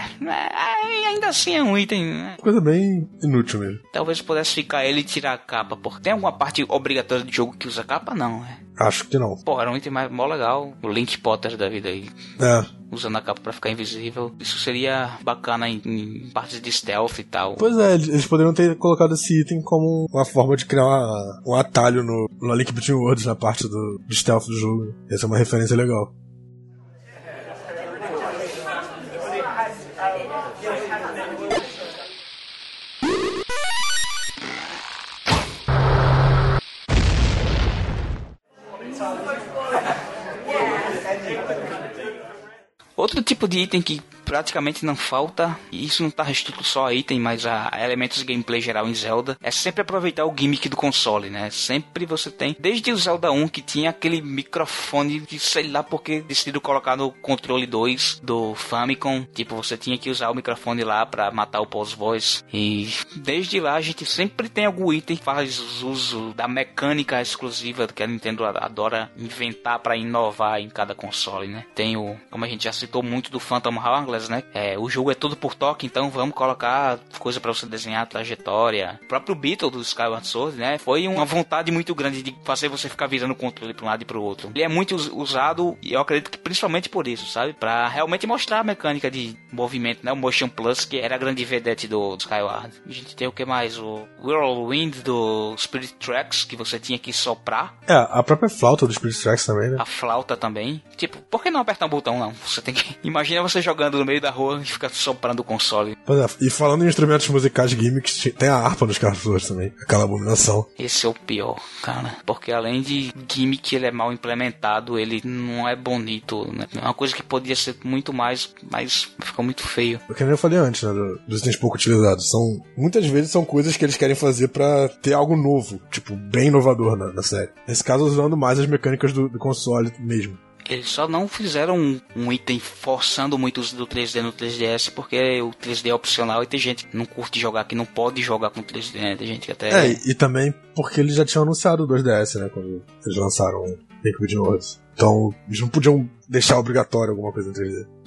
é ainda assim é um item, né? Coisa bem inútil mesmo. Talvez pudesse ficar ele e tirar a capa, porque tem alguma parte obrigatória do jogo que usa capa? Não, é. Acho que não. Pô, era um item mais, mó legal. O Link Potter da vida aí. É. Usando a capa pra ficar invisível. Isso seria bacana em, em partes de stealth e tal. Pois é, eles poderiam ter colocado esse item como uma forma de criar uma, um atalho no, no Link Between Worlds, na parte do, do stealth do jogo. Essa é uma referência legal. Outro tipo de item que praticamente não falta, e isso não tá restrito só a item, mas a elementos de gameplay geral em Zelda, é sempre aproveitar o gimmick do console, né? Sempre você tem, desde o Zelda um, que tinha aquele microfone que sei lá porque decidiram colocar no controle dois do Famicom, tipo, você tinha que usar o microfone lá pra matar o Pulse Voice, e desde lá a gente sempre tem algum item que faz uso da mecânica exclusiva que a Nintendo adora inventar pra inovar em cada console, né? Tem o, como a gente já citou muito do Phantom Hourglass, né? É, o jogo é tudo por toque, então vamos colocar coisa pra você desenhar a trajetória. O próprio Beetle do Skyward Sword, né? Foi uma vontade muito grande de fazer você ficar virando o controle pra um lado e pro outro. Ele é muito usado, e eu acredito que principalmente por isso, sabe? Pra realmente mostrar a mecânica de movimento, né? O Motion Plus, que era a grande vedete do Skyward. A gente tem o que mais? O Whirlwind do Spirit Tracks, que você tinha que soprar. É, a própria flauta do Spirit Tracks também, né? A flauta também. Tipo, por que não apertar um botão, não? Você tem que... Imagina você jogando no meio da rua e ficar soprando o console. Pois é, e falando em instrumentos musicais gimmicks, tem a harpa nos Skyward também. Aquela abominação. Esse é o pior, cara. Porque além de gimmick, ele é mal implementado, ele não é bonito, né? É uma coisa que podia ser muito mais, mas ficou muito feio. O que eu falei antes, né? Dos itens pouco utilizados. São, muitas vezes são coisas que eles querem fazer pra ter algo novo. Tipo, bem inovador na, na série. Nesse caso, usando mais as mecânicas do, do console mesmo. Eles só não fizeram um, um item forçando muito o uso do três D no três D S, porque o três D é opcional e tem gente que não curte jogar, que não pode jogar com três D, né? Tem gente que até... É, e também porque eles já tinham anunciado o dois D S, né? Quando eles lançaram o Link Between Worlds. Então, eles não podiam deixar obrigatório alguma coisa em três D.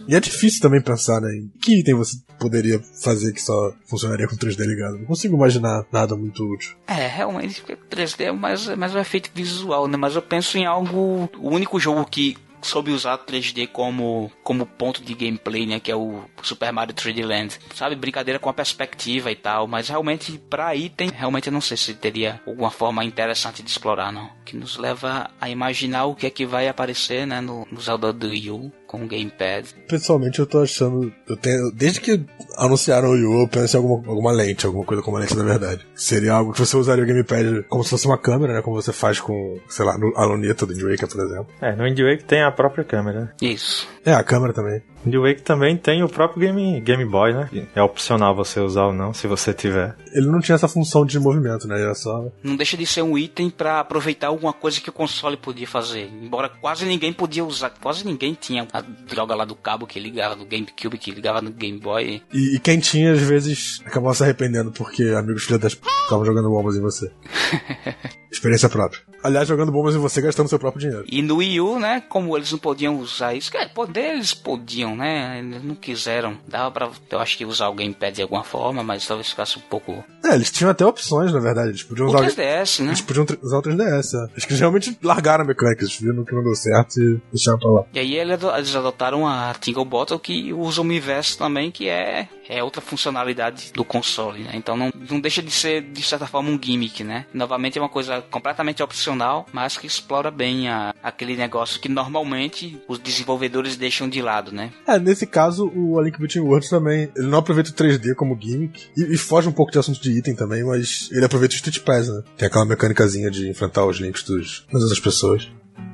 E é difícil também pensar, né? Em que item você poderia fazer que só funcionaria com três D ligado? Não consigo imaginar nada muito útil. É, realmente, três D é mais, mais um efeito visual, né? Mas eu penso em algo... O único jogo que soube usar três D como, como ponto de gameplay, né, que é o Super Mario três D Land, sabe, brincadeira com a perspectiva e tal, mas realmente pra item, realmente eu não sei se teria alguma forma interessante de explorar, não, que nos leva a imaginar o que é que vai aparecer, né, no, no Zelda do Wii U com o Gamepad. Pessoalmente eu tô achando, eu tenho, desde que anunciaram o Wii U, eu penso em alguma, alguma lente, alguma coisa como a lente da verdade. Seria algo que você usaria o Gamepad como se fosse uma câmera, né, como você faz com, sei lá, no, a luneta do Wind Waker, por exemplo. É, no Wind Waker tem a própria câmera. Isso. É, a câmera também. Wind Waker também tem o próprio Game, Game Boy, né? É opcional você usar ou não, se você tiver. Ele não tinha essa função de movimento, né? Era só... Não deixa de ser um item pra aproveitar alguma coisa que o console podia fazer. Embora quase ninguém podia usar, quase ninguém tinha a droga lá do cabo que ligava no GameCube, que ligava no Game Boy. E, e quem tinha, às vezes, acabava se arrependendo porque amigos filha das p... estavam jogando bombas em você. Experiência própria. Aliás, jogando bombas em você, gastando seu próprio dinheiro. E no Wii U, né, como eles não podiam usar isso, que poder eles podiam, né, eles não quiseram. Dava pra, eu acho que usar o Gamepad de alguma forma, mas talvez ficasse um pouco... É, eles tinham até opções, na verdade. Eles podiam o usar três D S, né? Eles podiam usar o três D S, é. Acho que eles realmente largaram a mecânica, eles viram que não deu certo e deixaram pra lá. E aí eles adotaram a Tingle Bottle, que usa o Miiverse também, que é, é outra funcionalidade do console, né? Então não, não deixa de ser, de certa forma, um gimmick, né? Novamente é uma coisa completamente opcional, mas que explora bem a, aquele negócio que normalmente os desenvolvedores deixam de lado, né? É, nesse caso, o A Link Between Worlds também, ele não aproveita o três D como gimmick, e, e foge um pouco de assunto de item também, mas ele aproveita o Street Pass, né? Tem aquela mecânicazinha de enfrentar os links dos, das outras pessoas.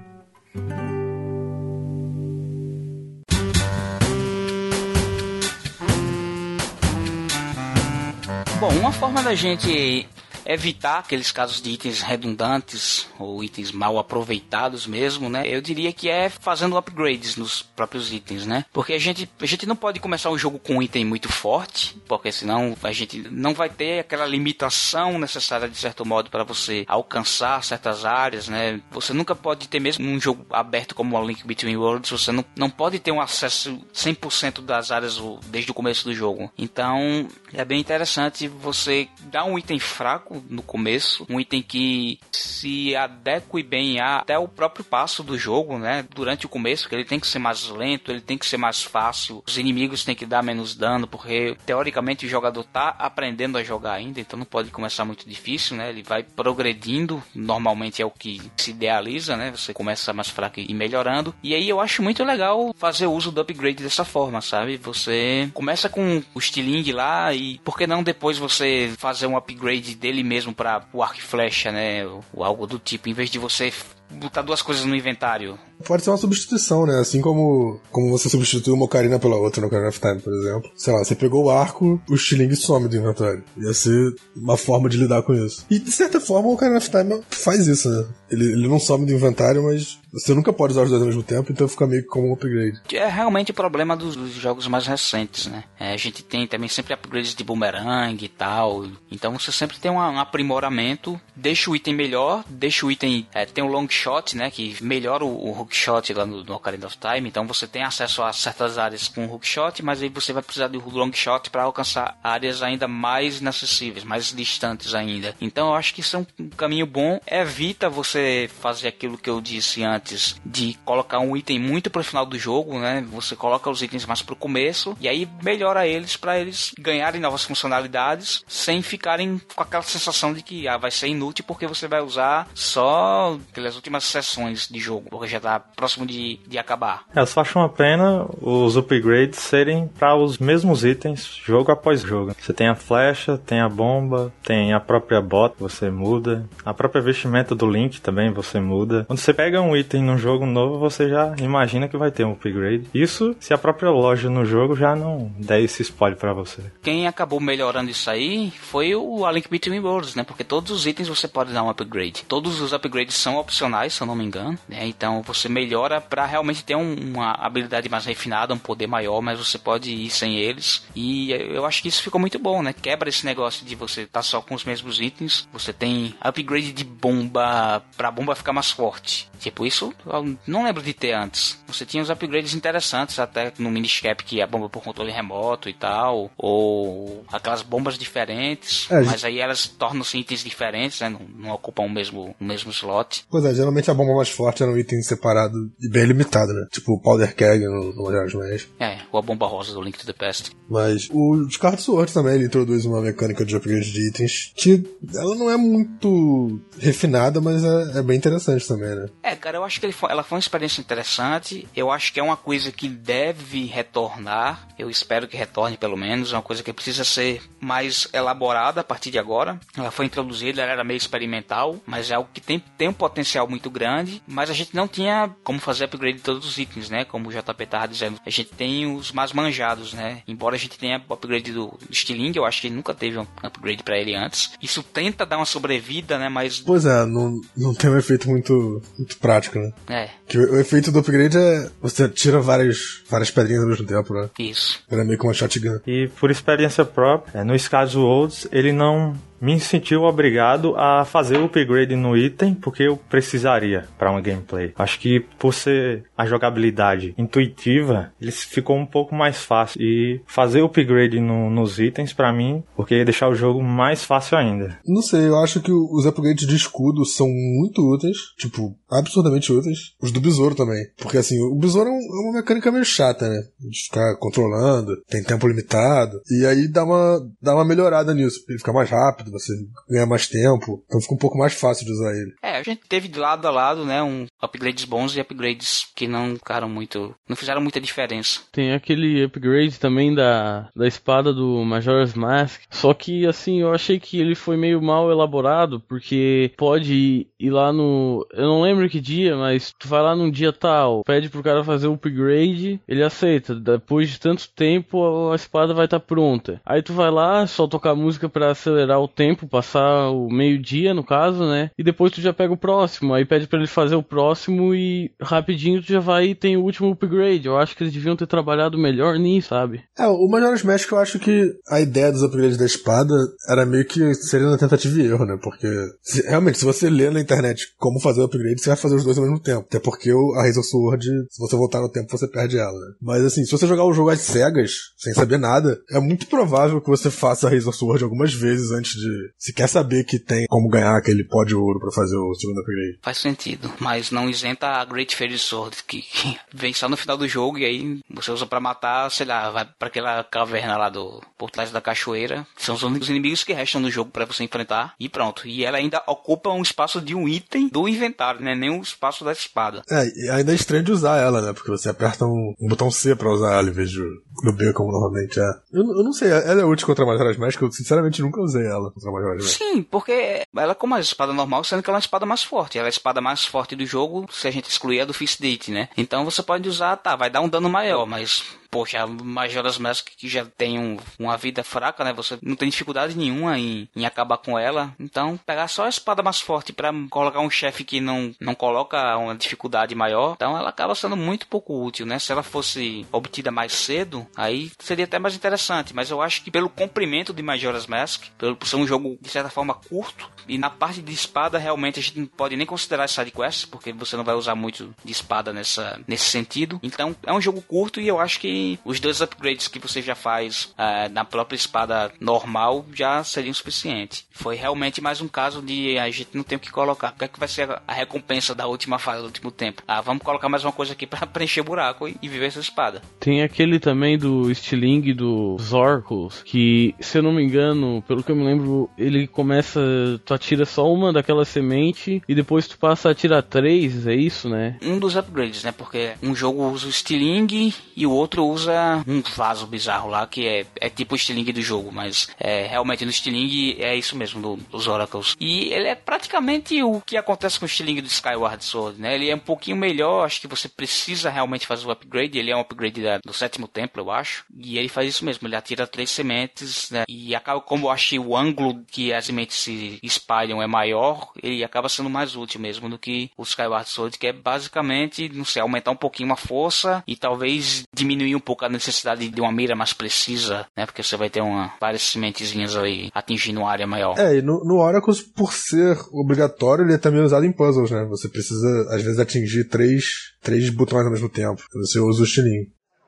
Bom, uma forma da gente evitar aqueles casos de itens redundantes ou itens mal aproveitados mesmo, né? Eu diria que é fazendo upgrades nos próprios itens, né? Porque a gente, a gente não pode começar um jogo com um item muito forte, porque senão a gente não vai ter aquela limitação necessária de certo modo para você alcançar certas áreas, né? Você nunca pode ter, mesmo num jogo aberto como o Link Between Worlds, você não, não pode ter um acesso cem por cento das áreas desde o começo do jogo. Então é bem interessante você dar um item fraco no começo, um item que se adeque bem a, até o próprio passo do jogo, né? Durante o começo, que ele tem que ser mais lento, ele tem que ser mais fácil, os inimigos têm que dar menos dano, porque teoricamente o jogador tá aprendendo a jogar ainda, então não pode começar muito difícil, né? Ele vai progredindo, normalmente é o que se idealiza, né? Você começa mais fraco e melhorando, e aí eu acho muito legal fazer uso do upgrade dessa forma, sabe? Você começa com o estilingue lá e por que não depois você fazer um upgrade dele mesmo para o arco e flecha, né, ou algo do tipo, em vez de você botar duas coisas no inventário. Pode ser uma substituição, né? Assim como, como você substitui uma ocarina pela outra no Ocarina of Time, por exemplo. Sei lá, você pegou o arco, o estilingue some do inventário. Ia ser uma forma de lidar com isso. E, de certa forma, o Ocarina of Time faz isso, né? Ele, ele não some do inventário, mas você nunca pode usar os dois ao mesmo tempo, então fica meio que como um upgrade. É realmente o problema dos, dos jogos mais recentes, né? É, a gente tem também sempre upgrades de boomerang e tal. Então você sempre tem um, um aprimoramento, deixa o item melhor, deixa o item... É, tem um long shot, né? Que melhora o, o hook shot lá no, no Ocarina of Time. Então você tem acesso a certas áreas com hook shot, mas aí você vai precisar do long shot para alcançar áreas ainda mais inacessíveis, mais distantes ainda. Então eu acho que isso é um caminho bom. Evita você fazer aquilo que eu disse antes, de colocar um item muito pro final do jogo, né? Você coloca os itens mais pro começo e aí melhora eles para eles ganharem novas funcionalidades sem ficarem com aquela sensação de que ah, vai ser inútil porque você vai usar só aquelas últimas sessões de jogo, porque já tá próximo de, de acabar. É, eu só acho uma pena os upgrades serem para os mesmos itens jogo após jogo. Você tem a flecha, tem a bomba, tem a própria bota, você muda. A própria vestimenta do Link também você muda. Quando você pega um item num jogo novo, você já imagina que vai ter um upgrade. Isso se a própria loja no jogo já não der esse spoiler pra você. Quem acabou melhorando isso aí foi o A Link Between Worlds, né? Porque todos os itens você pode dar um upgrade. Todos os upgrades são opcionais, se eu não me engano, né? Então você melhora pra realmente ter um, uma habilidade mais refinada, um poder maior, mas você pode ir sem eles. E eu acho que isso ficou muito bom, né? Quebra esse negócio de você estar tá só com os mesmos itens. Você tem upgrade de bomba pra bomba ficar mais forte. Tipo, isso eu não lembro de ter antes. Você tinha uns upgrades interessantes, até no Miniscap, que é a bomba por controle remoto e tal, ou aquelas bombas diferentes, é, mas aí elas tornam-se itens diferentes, né? Não, não ocupam o mesmo, o mesmo slot. Pois é, geralmente a bomba mais forte era um item separado e bem limitado, né? Tipo o Powder Keg no, no Majora's Mask. É, ou a bomba rosa do Link to the Past. Mas o Skyward Sword também, ele introduz uma mecânica de upgrade de itens que ela não é muito refinada, mas é, é bem interessante também, né? É, cara, eu acho que ele foi, ela foi uma experiência interessante. Eu acho que é uma coisa que deve retornar. Eu espero que retorne, pelo menos. É uma coisa que precisa ser mais elaborada a partir de agora. Ela foi introduzida, ela era meio experimental, mas é algo que tem, tem um potencial muito grande. Mas a gente não tinha como fazer upgrade de todos os itens, né? Como o J P tava dizendo. A gente tem os mais manjados, né? Embora a gente tenha o upgrade do, do Stiling, eu acho que ele nunca teve um upgrade pra ele antes. Isso tenta dar uma sobrevida, né? Mas... Pois é, não, não tem um efeito muito, muito prático, né? É. Que o, o efeito do upgrade é você tira várias, várias pedrinhas ao mesmo tempo, né? Isso. Era meio que uma shotgun. E por experiência própria, no Skyward ele não me sentiu obrigado a fazer o upgrade no item, porque eu precisaria para uma gameplay. Acho que por ser a jogabilidade intuitiva, ele ficou um pouco mais fácil. E fazer o upgrade no, nos itens, para mim, porque ia deixar o jogo mais fácil ainda. Não sei, eu acho que os upgrades de escudo são muito úteis, tipo, absurdamente úteis. Os do besouro também. Porque assim, o besouro é, um, é uma mecânica meio chata, né? De ficar controlando, tem tempo limitado. E aí dá uma, dá uma melhorada nisso. Ele fica mais rápido, você ganha mais tempo, então fica um pouco mais fácil de usar ele. É, a gente teve de lado a lado, né, um upgrades bons e upgrades que não ficaram muito, não fizeram muita diferença. Tem aquele upgrade também da, da espada do Majora's Mask, só que assim, eu achei que ele foi meio mal elaborado, porque pode ir, ir lá no, eu não lembro que dia, mas tu vai lá num dia tal, pede pro cara fazer o upgrade, ele aceita, depois de tanto tempo a espada vai estar tá pronta. Aí tu vai lá, só tocar música pra acelerar o tempo, passar o meio-dia, no caso, né? E depois tu já pega o próximo, aí pede pra ele fazer o próximo e rapidinho tu já vai e tem o último upgrade. Eu acho que eles deviam ter trabalhado melhor nisso, sabe? É, o Majora's Mask, eu acho que a ideia dos upgrades da espada era meio que seria uma tentativa e erro, né? Porque, se, realmente, se você ler na internet como fazer o upgrade, você vai fazer os dois ao mesmo tempo. Até porque o, a Razor Sword, se você voltar no tempo, você perde ela, né? Mas assim, se você jogar o jogo às cegas, sem saber nada, é muito provável que você faça a Razor Sword algumas vezes antes de se quer saber que tem como ganhar aquele pó de ouro pra fazer o segundo upgrade. Faz sentido, mas não isenta a Great Fairy Sword, que, que vem só no final do jogo e aí você usa pra matar, sei lá, vai pra aquela caverna lá do por trás da cachoeira, que são os únicos inimigos que restam no jogo pra você enfrentar, e pronto. E ela ainda ocupa um espaço de um item do inventário, né? Nem um espaço da espada. É, e ainda é estranho de usar ela, né? Porque você aperta um, um botão C pra usar ela em vez do, do B, como normalmente é. Eu, eu não sei, ela é útil contra a Majora's Mask, eu sinceramente nunca usei ela contra a Majora's Mask. Sim, porque ela, como a espada normal, sendo que ela é uma espada mais forte. Ela é a espada mais forte do jogo, se a gente excluir a do Fist Date, né? Então você pode usar, tá, vai dar um dano maior, mas... Poxa, a Majora's Mask que já tem um, uma vida fraca, né? Você não tem dificuldade nenhuma em, em acabar com ela. Então, pegar só a espada mais forte pra colocar um chefe que não, não coloca uma dificuldade maior, então ela acaba sendo muito pouco útil, né? Se ela fosse obtida mais cedo, aí seria até mais interessante. Mas eu acho que pelo comprimento de Majora's Mask, pelo por ser um jogo de certa forma curto, e na parte de espada realmente a gente não pode nem considerar side quests, porque você não vai usar muito de espada nessa, nesse sentido. Então, é um jogo curto e eu acho que os dois upgrades que você já faz uh, na própria espada normal já seriam suficientes. Foi realmente mais um caso de a gente não tem o que colocar. O que é que vai ser a recompensa da última fase, do último tempo? Ah, vamos colocar mais uma coisa aqui para preencher o buraco e, e viver essa espada. Tem aquele também do Stiling dos Oracles, que, se eu não me engano, pelo que eu me lembro, ele começa, tu atira só uma daquela semente e depois tu passa a atirar três, é isso, né? Um dos upgrades, né? Porque um jogo usa o Stiling e o outro usa um vaso bizarro lá, que é, é tipo o estilingue do jogo, mas é, realmente no estilingue é isso mesmo, do, dos Oracles. E ele é praticamente o que acontece com o estilingue do Skyward Sword, né? Ele é um pouquinho melhor, acho que você precisa realmente fazer o upgrade, ele é um upgrade da, do sétimo templo, eu acho, e ele faz isso mesmo, ele atira três sementes, né? E acaba, como eu achei o ângulo que as sementes se espalham é maior, ele acaba sendo mais útil mesmo do que o Skyward Sword, que é basicamente, não sei, aumentar um pouquinho a força e talvez diminuir um pouco a necessidade de uma mira mais precisa, né? Porque você vai ter uma, várias sementezinhas aí atingindo uma área maior. É, e no, no Oracles, por ser obrigatório, ele é também usado em puzzles, né? Você precisa, às vezes, atingir três, três botões ao mesmo tempo. Você usa o estilingue.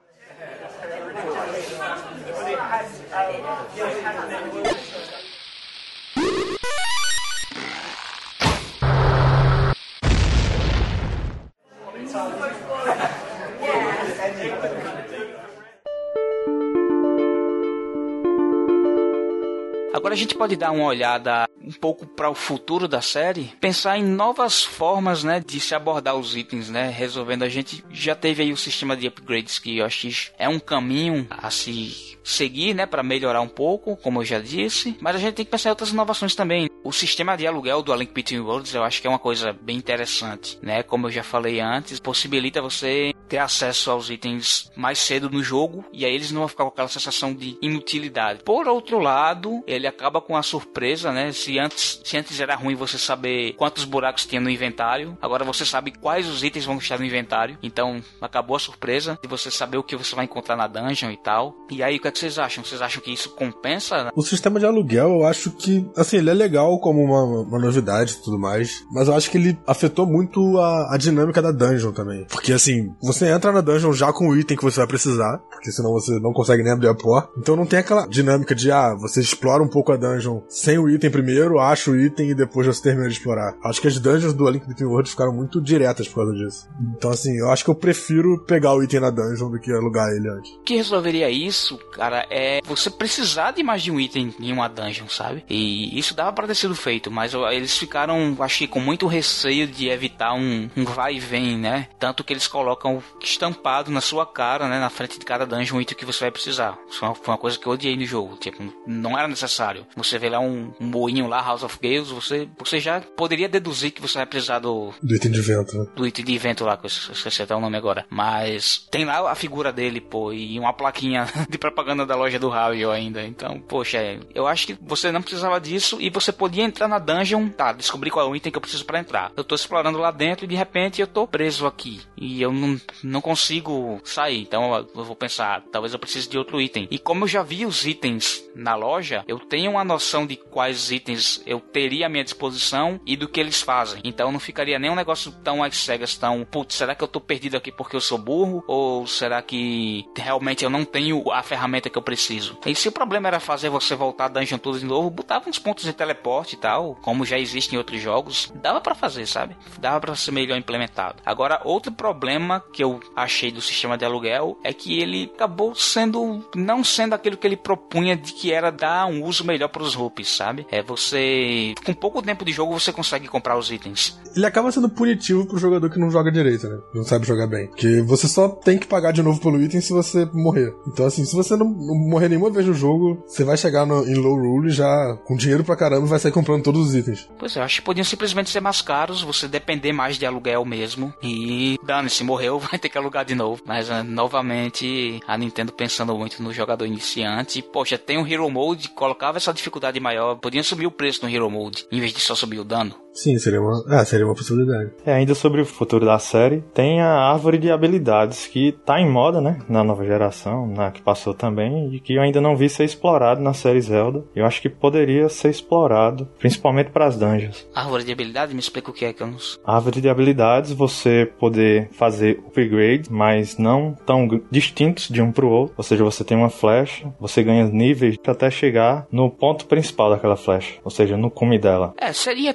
Agora a gente pode dar uma olhada um pouco para o futuro da série, pensar em novas formas, né, de se abordar os itens, né, resolvendo. A gente já teve aí o sistema de upgrades, que eu acho que é um caminho a se seguir, né, para melhorar um pouco, como eu já disse, mas a gente tem que pensar em outras inovações também. O sistema de aluguel do A Link Between Worlds eu acho que é uma coisa bem interessante, né, como eu já falei antes, possibilita você ter acesso aos itens mais cedo no jogo, e aí eles não vão ficar com aquela sensação de inutilidade. Por outro lado, ele acaba com a surpresa, né, se antes, se antes era ruim você saber quantos buracos tinha no inventário, agora você sabe quais os itens vão estar no inventário, então acabou a surpresa de você saber o que você vai encontrar na dungeon e tal. E aí, o que é que vocês acham? Vocês acham que isso compensa? O sistema de aluguel, eu acho que, assim, ele é legal como uma, uma novidade e tudo mais, mas eu acho que ele afetou muito a, a dinâmica da dungeon também. Porque, assim, você entra na dungeon já com o item que você vai precisar, porque senão você não consegue nem abrir a porta. Então não tem aquela dinâmica de, ah, você explora um pouco a dungeon sem o item primeiro, acha o item e depois você termina de explorar. Acho que as dungeons do A Link Between Worlds ficaram muito diretas por causa disso. Então, assim, eu acho que eu prefiro pegar o item na dungeon do que alugar ele antes. O que resolveria isso, cara, é você precisar de mais de um item em uma dungeon, sabe? E isso dava pra ter sido feito, mas eles ficaram, acho que com muito receio de evitar um, um vai e vem, né? Tanto que eles colocam estampado na sua cara, né? Na frente de cada dungeon o item que você vai precisar. Isso foi uma, foi uma coisa que eu odiei no jogo. Tipo, não era necessário. Você vê lá um, um moinho lá, House of Gales, você, você já poderia deduzir que você vai precisar do... Do item de vento, né? Do item de vento lá, que eu esqueci até o nome agora. Mas tem lá a figura dele, pô, e uma plaquinha de propaganda da loja do Ravel ainda. Então, poxa, eu acho que você não precisava disso e você podia entrar na dungeon, tá, descobrir qual é o item que eu preciso pra entrar. Eu tô explorando lá dentro e de repente eu tô preso aqui. E eu não, não consigo sair. Então eu vou pensar, talvez eu precise de outro item. E como eu já vi os itens na loja, eu tenho uma noção de quais itens eu teria à minha disposição e do que eles fazem. Então não ficaria nem um negócio tão às cegas, tão, putz, será que eu tô perdido aqui porque eu sou burro? Ou será que realmente eu não tenho a ferramenta que eu preciso? E se o problema era fazer você voltar a dungeon tudo de novo, botava uns pontos de teleporte e tal, como já existe em outros jogos, dava pra fazer, sabe? Dava pra ser melhor implementado. Agora, outro problema que eu achei do sistema de aluguel é que ele acabou sendo, não sendo aquilo que ele propunha de que era dar um uso melhor pros roupas, sabe? É você, com pouco tempo de jogo, você consegue comprar os itens. Ele acaba sendo punitivo pro jogador que não joga direito, né? Não sabe jogar bem. Porque você só tem que pagar de novo pelo item se você morrer. Então, assim, se você não, não morrer nenhuma vez no jogo, você vai chegar no, em low rule já com dinheiro pra caramba e vai sair comprando todos os itens. Pois é, eu acho que podiam simplesmente ser mais caros, você depender mais de aluguel mesmo. E, dane-se, morreu, vai ter que alugar de novo. Mas, uh, novamente, a Nintendo pensando muito no jogador iniciante. Poxa, tem um Hero Mode, colocava essa dificuldade maior, podiam subir o preço no Hero Mode, em vez de só subir o dano. Sim, seria uma, ah, seria uma possibilidade. É, ainda sobre o futuro da série, tem a árvore de habilidades que tá em moda, né, na nova geração, na que passou também, e que eu ainda não vi ser explorado na série Zelda. Eu acho que poderia ser explorado, principalmente para as dungeons. Árvore de habilidade? Me explica o que é que eu não sei. Árvore de habilidades, você poder fazer upgrade, mas não tão distintos de um pro outro. Ou seja, você tem uma flecha, você ganha níveis até chegar no ponto principal daquela flecha, ou seja, no cume dela. É, seria talvez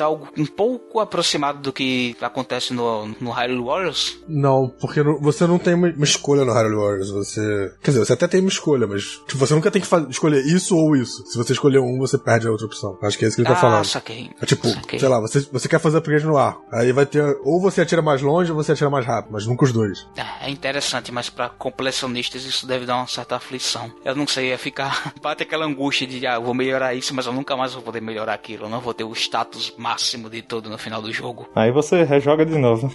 algo um pouco aproximado do que acontece no, no Hyrule Warriors? Não, porque no, você não tem uma, uma escolha no Hyrule Warriors. Você, quer dizer, você até tem uma escolha, mas tipo, você nunca tem que fazer, escolher isso ou isso. Se você escolher um, você perde a outra opção. Acho que é isso que ele tá ah, falando. Saquei. É tipo, saquei. sei lá, você, você quer fazer upgrade no arco. Aí vai ter, ou você atira mais longe ou você atira mais rápido, mas nunca os dois. É interessante, mas pra completionistas isso deve dar uma certa aflição. Eu não sei, ia ficar... Bate aquela angústia de, ah, eu vou melhorar isso, mas eu nunca mais vou poder melhorar aquilo. Eu não vou ter o status máximo de todo no final do jogo. Aí você rejoga de novo.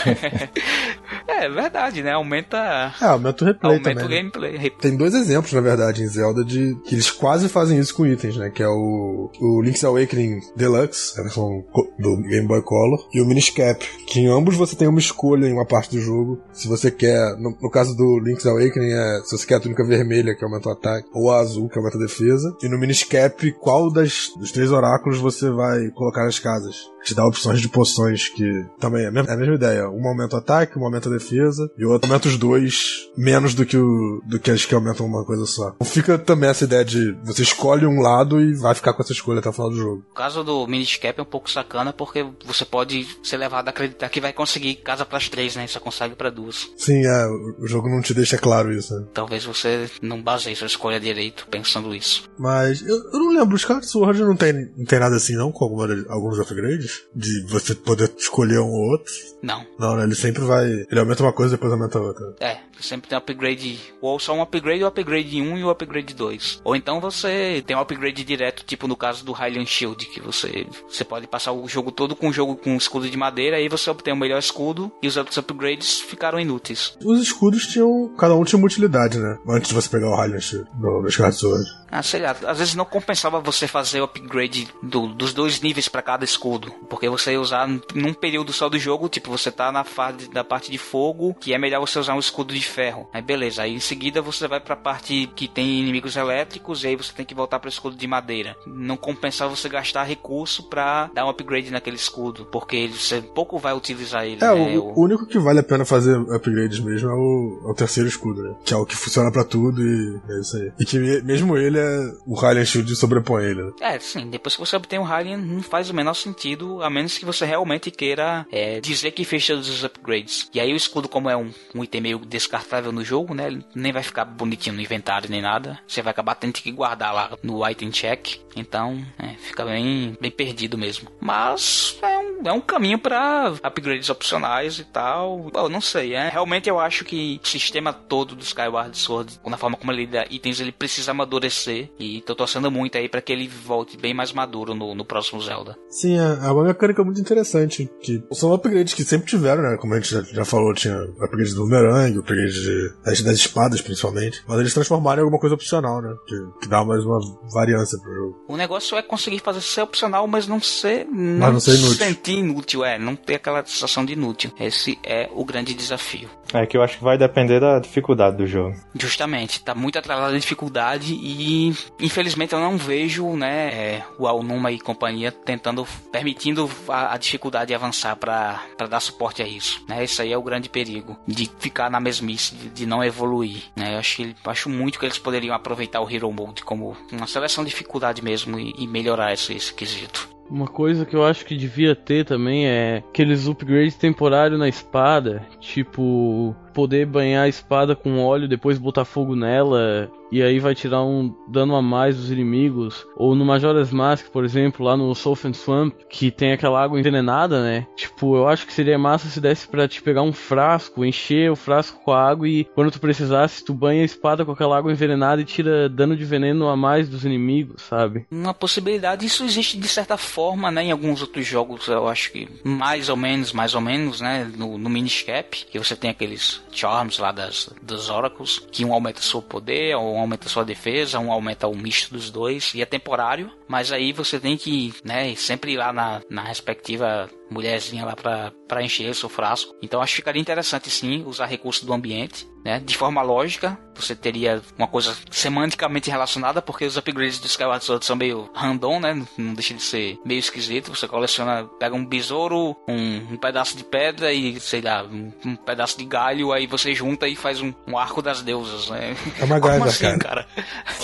É verdade, né? Aumenta... É, aumenta o replay aumenta também. o gameplay. Tem dois exemplos, na verdade, em Zelda, de que eles quase fazem isso com itens, né? Que é o, o Link's Awakening Deluxe, a versão do Game Boy Color, e o Minish Cap, que em ambos você tem uma escolha em uma parte do jogo. Se você quer, no, no caso do Link's Awakening, é se você quer a túnica vermelha, que aumenta o ataque, ou a azul, que aumenta a defesa. E no Minish Cap, qual das, dos três oráculos você vai colocar nas casas? Te dá opções de poções que também é a mesma, é a mesma ideia. Um aumenta o ataque, um aumenta a defesa, e o outro aumenta os dois menos do que, o, do que as que aumentam uma coisa só. Então fica também essa ideia de você escolhe um lado e vai ficar com essa escolha até o final do jogo. O caso do Minish Cap é um pouco sacana porque você pode ser levado a acreditar que vai conseguir casa pras três, né? Só consegue pra duas. Sim, é, o jogo não te deixa claro isso, né? Talvez você não baseie sua escolha direito pensando isso. Mas eu, eu não lembro, os Skyward Sword não tem, não tem nada assim não, com alguma, alguns upgrades? De você poder escolher um ou outro? Não. Não, né? Ele sempre vai... Ele aumenta uma coisa e depois aumenta a outra. É, sempre tem um upgrade, ou só um upgrade, o upgrade um e o upgrade dois. Ou então você tem um upgrade direto, tipo no caso do Hylian Shield, que você, você pode passar o jogo todo com o jogo com escudo de madeira, aí você obtém o melhor escudo e os outros upgrades ficaram inúteis. Os escudos tinham... Cada um tinha uma utilidade, né? Antes de você pegar o Hylian Shield no, no Skyward Sword. Ah, sei lá, às vezes não compensava você fazer o upgrade do, dos dois níveis pra cada escudo, porque você ia usar num período só do jogo, tipo, você tá na fase da parte de fogo, que é melhor você usar um escudo de ferro. Aí beleza, aí em seguida você vai pra parte que tem inimigos elétricos, e aí você tem que voltar pro escudo de madeira. Não compensava você gastar recurso pra dar um upgrade naquele escudo, porque você pouco vai utilizar ele. É, né? o, o único que vale a pena fazer upgrades mesmo é o, é o terceiro escudo, né? Que é o que funciona pra tudo e é isso aí. E que mesmo ele é... O Hylian Shield sobrepõe ele, né? É, sim, depois que você obtém o Hylian, não faz o menor sentido, a menos que você realmente queira é, dizer que fez todos os upgrades. E aí o escudo, como é um, um item meio descartável no jogo, né? Ele nem vai ficar bonitinho no inventário nem nada. Você vai acabar tendo que guardar lá no item check. Então, é, fica bem, bem perdido mesmo. Mas é um, é um caminho para upgrades opcionais e tal. Bom, não sei, é. Realmente eu acho que o sistema todo do Skyward Sword, na forma como ele dá itens, ele precisa amadurecer. E tô torcendo muito aí pra que ele volte bem mais maduro no, no próximo Zelda. Sim, é, é uma mecânica muito interessante. Que são upgrades que sempre tiveram, né? Como a gente já, já falou, tinha upgrade do bumerangue, upgrade de, das, das espadas, principalmente. Mas eles transformaram em alguma coisa opcional, né? Que, que dá mais uma variância pro jogo. O negócio é conseguir fazer ser opcional, mas não ser... Não, mas não ser inútil. sentir inútil, é. Não ter aquela sensação de inútil. Esse é o grande desafio. É que eu acho que vai depender da dificuldade do jogo. Justamente. Tá muito atrasada a dificuldade e... Infelizmente eu não vejo, né, é, o Aonuma e companhia tentando, permitindo a, a dificuldade avançar para dar suporte a isso, né? Isso aí é o grande perigo de ficar na mesmice, de, de não evoluir, né? Eu acho, que, acho muito que eles poderiam aproveitar o Hero Mode como uma seleção de dificuldade mesmo e, e melhorar esse, esse quesito. Uma coisa que eu acho que devia ter também é aqueles upgrades temporários na espada, tipo poder banhar a espada com óleo, depois botar fogo nela e aí vai tirar um dano a mais dos inimigos. Ou no Majora's Mask, por exemplo, lá no Sulphur Swamp, que tem aquela água envenenada, né? Tipo, eu acho que seria massa se desse pra te pegar um frasco, encher o frasco com a água e quando tu precisasse, tu banha a espada com aquela água envenenada e tira dano de veneno a mais dos inimigos, sabe? Uma possibilidade, isso existe de certa forma, né? Em alguns outros jogos, eu acho que mais ou menos, mais ou menos, né? No, no Minish Cap, que você tem aqueles charms lá das, dos Oracles, que um aumenta seu poder, ou um aumenta sua defesa, um aumenta o misto dos dois, e é temporário, mas aí você tem que, né, sempre ir lá na, na respectiva mulherzinha lá pra, pra encher o seu frasco. Então acho que ficaria interessante sim usar recurso do ambiente, né? De forma lógica, você teria uma coisa semanticamente relacionada, porque os upgrades do Skyward Sword são meio random, né? Não deixa de ser meio esquisito. Você coleciona, pega um besouro, um, um pedaço de pedra e, sei lá, um, um pedaço de galho, aí você junta e faz um, um arco das deusas, né? É uma Como gaiva, assim, cara. cara?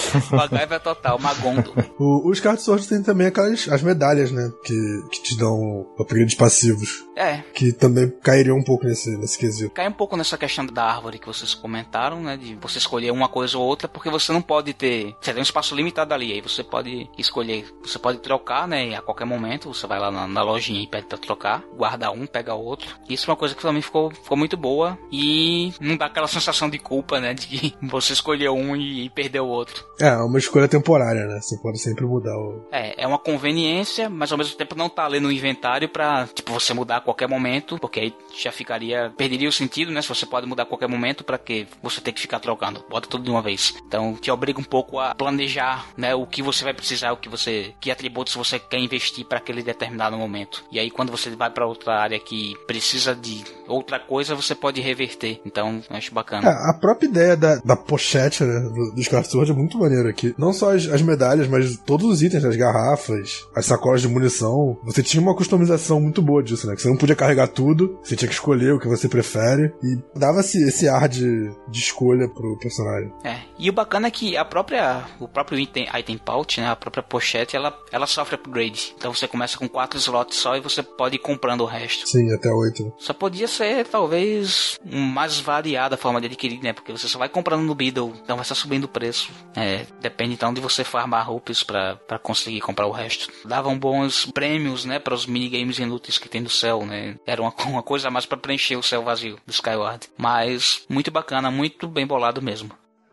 MacGyver total, Magondo. O, os Skyward Sword tem também aquelas as medalhas, né? Que, que te dão upgrades passivos. É. Que também cairiam um pouco nesse, nesse quesito. Cai um pouco nessa questão da árvore que vocês comentaram, né? De você escolher uma coisa ou outra, porque você não pode ter... Você tem um espaço limitado ali, aí você pode escolher... Você pode trocar, né? A qualquer momento, você vai lá na, na lojinha e pede pra trocar. Guarda um, pega outro. Isso é uma coisa que também ficou, ficou muito boa. E não dá aquela sensação de culpa, né? De que você escolheu um e, e perdeu o outro. É, é uma escolha temporária, né? Você pode sempre mudar o... É, é uma conveniência, mas ao mesmo tempo não tá ali no inventário pra, tipo, você mudar a qualquer momento, porque aí já ficaria... Perderia o sentido, né? Se você pode mudar a qualquer momento, pra que você ter que ficar trocando. Bota tudo de uma vez. Então, te obriga um pouco a planejar, né? O que você vai precisar, o que você... Que atributos você quer investir pra aquele determinado momento. E aí, quando você vai pra outra área que precisa de outra coisa, você pode reverter. Então, eu acho bacana. É, a própria ideia da, da pochete, né? Do, do Skyward Sword é muito maneiro aqui. Não só as, as medalhas, mas todos os itens, as garrafas, as sacolas de munição. Você tinha uma customização muito boa disso, né? Que você não podia carregar tudo, você tinha que escolher o que você prefere. E dava esse, esse ar de, de escolha pro personagem. É, e o bacana é que a própria, o próprio item, item pouch, né? A própria pochete, ela, ela sofre upgrade. Então você começa com quatro slots só e você pode ir comprando o resto. Sim, até oito. Né? Só podia ser, talvez, mais variada a forma de adquirir, né? Porque você só vai comprando no Beedle, então vai estar subindo o preço. É, depende então de você farmar roupas pra, pra conseguir comprar o resto. Davam bons prêmios, né? Para os minigames inúteis que tem no céu, né? Era uma, uma coisa a mais pra preencher o céu vazio do Skyward. Mas muito bacana, muito bem bolado mesmo.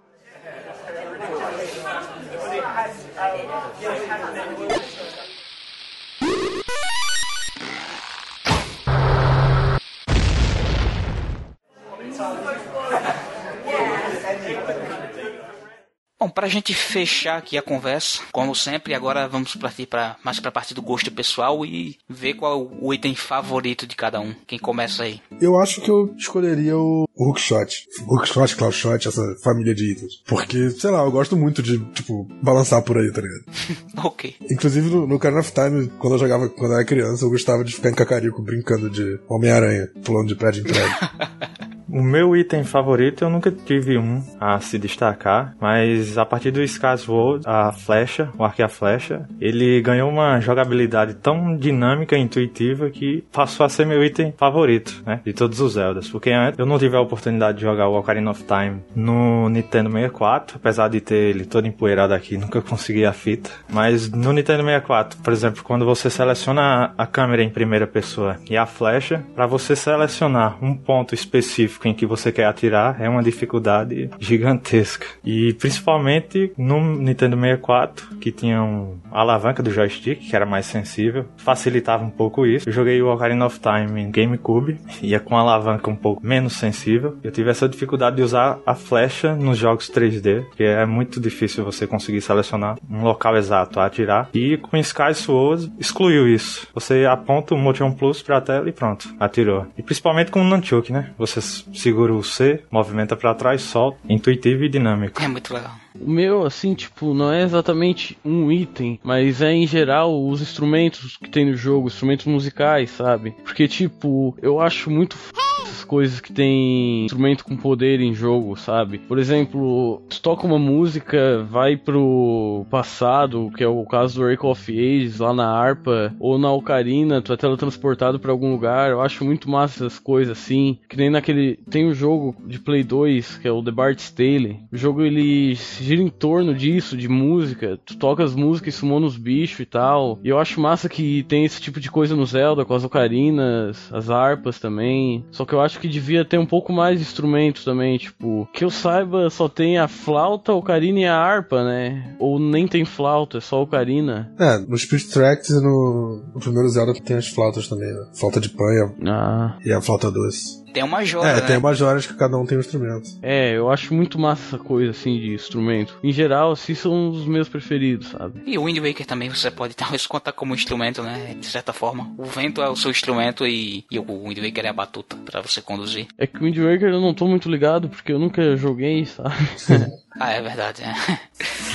Bom, pra gente fechar aqui a conversa, como sempre, agora vamos partir pra, mais pra parte do gosto pessoal e ver qual é o item favorito de cada um. Quem começa aí? Eu acho que eu escolheria o, o Hookshot. Hookshot, Cloudshot, essa família de itens. Porque, sei lá, eu gosto muito de, tipo, balançar por aí, tá ligado? Ok. Inclusive, no, no Ocarina of Time, quando eu jogava, quando eu era criança, eu gostava de ficar em Cacarico, brincando de Homem-Aranha, pulando de prédio em prédio. O meu item favorito, eu nunca tive um a se destacar, mas a partir do Skyward Sword, a flecha, o arco e a flecha, ele ganhou uma jogabilidade tão dinâmica e intuitiva que passou a ser meu item favorito, né, de todos os Zeldas, porque antes eu não tive a oportunidade de jogar o Ocarina of Time no Nintendo sessenta e quatro, apesar de ter ele todo empoeirado aqui, nunca consegui a fita, mas no Nintendo sessenta e quatro, por exemplo, quando você seleciona a câmera em primeira pessoa e a flecha, para você selecionar um ponto específico em que você quer atirar é uma dificuldade gigantesca. E principalmente no Nintendo sessenta e quatro, que tinha um alavanca do joystick, que era mais sensível, facilitava um pouco isso. Eu joguei o Ocarina of Time em GameCube, ia com a alavanca um pouco menos sensível. Eu tive essa dificuldade de usar a flecha nos jogos três D, que é muito difícil você conseguir selecionar um local exato a atirar. E com Skyward Sword excluiu isso. Você aponta o Motion Plus pra tela e pronto, atirou. E principalmente com o Nunchuk, né? Você segura o C, movimenta pra trás, solta, intuitivo e dinâmico. É muito legal. O meu, assim, tipo, não é exatamente um item, mas é em geral os instrumentos que tem no jogo, instrumentos musicais, sabe? Porque, tipo, eu acho muito f... essas coisas que tem instrumento com poder em jogo, sabe? Por exemplo, tu toca uma música, vai pro passado, que é o caso do Rake of Ages, lá na harpa, ou na Ocarina, tu é teletransportado pra algum lugar. Eu acho muito massa essas coisas, assim. Que nem naquele... Tem um jogo de Play dois, que é o The Bard's Tale. O jogo, ele gira em torno disso, de música. Tu toca as músicas e sumona os bichos e tal. E eu acho massa que tem esse tipo de coisa no Zelda, com as ocarinas, as harpas também. Só que eu acho que devia ter um pouco mais de instrumentos também, tipo... Que eu saiba, só tem a flauta, a ocarina e a harpa, né? Ou nem tem flauta, é só a ocarina. É, no Spirit Tracks e no, no primeiro Zelda tem as flautas também, né? Flauta de panha Ah. e a flauta doce. Tem uma joia, É, né? tem majoras que cada um tem um instrumento. É, eu acho muito massa essa coisa, assim, de instrumento. Em geral, assim, são os meus preferidos, sabe? E o Wind Waker também você pode talvez contar como instrumento, né? De certa forma. O vento é o seu instrumento e, e o Wind Waker é a batuta pra você conduzir. É que o Wind Waker eu não tô muito ligado, porque eu nunca joguei, sabe? Ah, é verdade, é.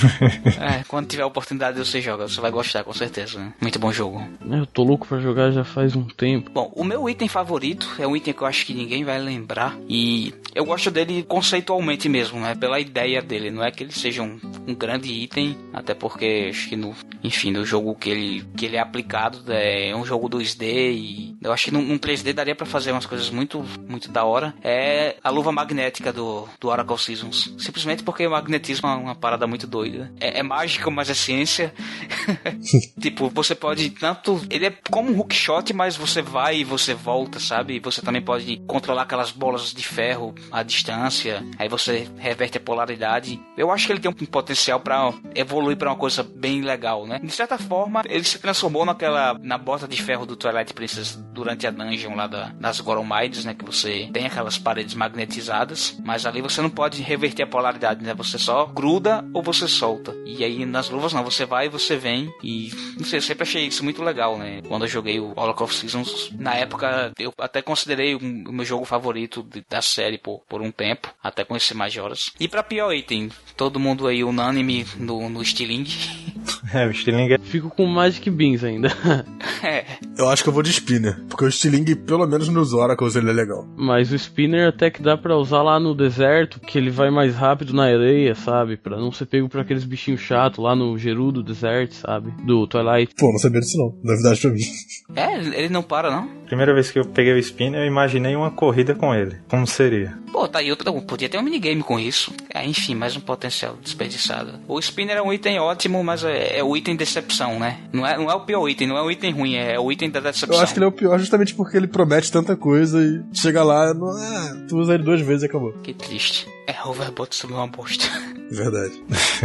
É, quando tiver a oportunidade você joga, você vai gostar com certeza, né? Muito bom jogo. Eu tô louco pra jogar já faz um tempo. Bom, o meu item favorito é um item que eu acho que ninguém vai lembrar e eu gosto dele conceitualmente mesmo, né? Pela ideia dele, não é que ele seja um, um grande item, até porque acho que no, enfim, no jogo que ele, que ele é aplicado é um jogo dois D e eu acho que num, num três D daria pra fazer umas coisas muito, muito da hora. É a luva magnética do, do Oracle Seasons. Simplesmente porque o magnetismo é uma parada muito doida. É, é mágica, mas é ciência. Tipo, você pode tanto... Ele é como um hookshot, mas você vai e você volta, sabe? Você também pode controlar aquelas bolas de ferro à distância. Aí você reverte a polaridade. Eu acho que ele tem um potencial pra evoluir pra uma coisa bem legal, né? De certa forma, ele se transformou naquela... na bota de ferro do Twilight Princess durante a dungeon lá da, das Goromides, né? Que você tem aquelas paredes magnetizadas, mas ali você não pode reverter a polaridade, né? Você só gruda ou você solta. E aí nas luvas não, você vai e você vem. E não sei, eu sempre achei isso muito legal, né? Quando eu joguei o Oracle of Seasons, na época eu até considerei o meu jogo favorito da série por, por um tempo, até conhecer mais horas. E pra pior item, todo mundo aí unânime no, no Stiling. É, o Stiling é... Fico com Magic Beans ainda. É. Eu acho que eu vou de Spinner, porque o Stiling, pelo menos nos Oracles, ele é legal. Mas o Spinner até que dá pra usar lá no deserto, que ele vai mais rápido na areia, sabe? Pra não ser pego por aqueles bichinhos chatos lá no Gerudo Desert, sabe? Do Twilight. Pô, não sabia disso não. Novidade pra mim. É, ele não para, não? Primeira vez que eu peguei o Spinner, eu imaginei uma corrida com ele. Como seria? Pô, tá aí outra. Podia ter um minigame com isso. É, enfim, mais um potencial desperdiçado. O Spinner é um item ótimo, mas é, é o item decepção, né? Não é, não é o pior item, não é o item ruim, é o item da decepção. Eu acho que ele é o pior justamente porque ele promete tanta coisa e chega lá, não, ah, tu usa ele duas vezes e acabou. Que triste. É, Hoverbot sobre uma bosta. Verdade.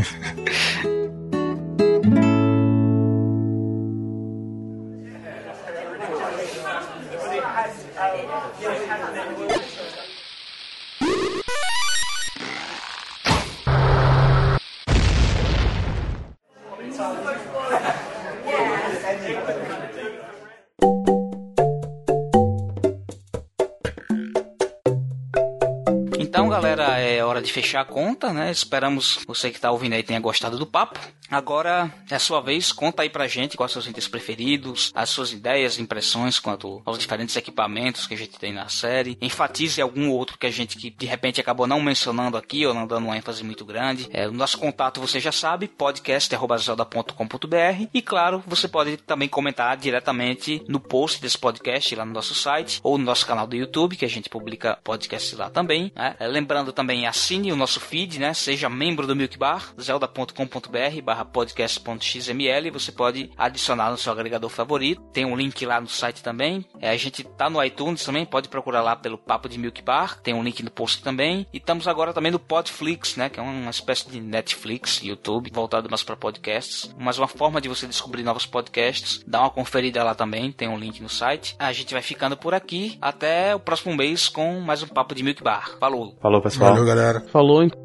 Então, galera, é hora de fechar a conta, né? Esperamos você que tá ouvindo aí tenha gostado do papo. Agora é a sua vez, conta aí pra gente quais são os seus itens preferidos, as suas ideias, impressões quanto aos diferentes equipamentos que a gente tem na série. Enfatize algum outro que a gente que de repente acabou não mencionando aqui ou não dando uma ênfase muito grande. É, o nosso contato você já sabe, podcast arroba zelda ponto com ponto b r, e claro, você pode também comentar diretamente no post desse podcast lá no nosso site ou no nosso canal do YouTube, que a gente publica podcast lá também, né? É, lembrando também, assine o nosso feed, né? Seja membro do Milk Bar, zelda ponto com ponto b r barra podcast ponto x m l. Você pode adicionar no seu agregador favorito. Tem um link lá no site também. É, a gente tá no iTunes também, pode procurar lá pelo Papo de Milk Bar. Tem um link no post também. E estamos agora também no Podflix, né? Que é uma espécie de Netflix, YouTube, voltado mais para podcasts. Mas uma forma de você descobrir novos podcasts. Dá uma conferida lá também, tem um link no site. A gente vai ficando por aqui. Até o próximo mês com mais um Papo de Milk Bar. Falou! Falou, pessoal. Valeu, galera. Falou, então.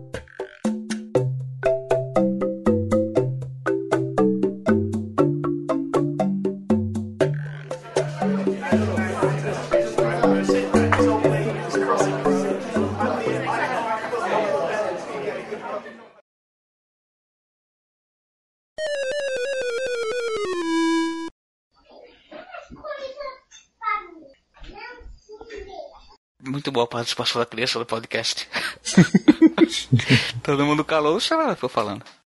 Muito boa a participação da criança no podcast. Todo mundo calou, se ela foi falando.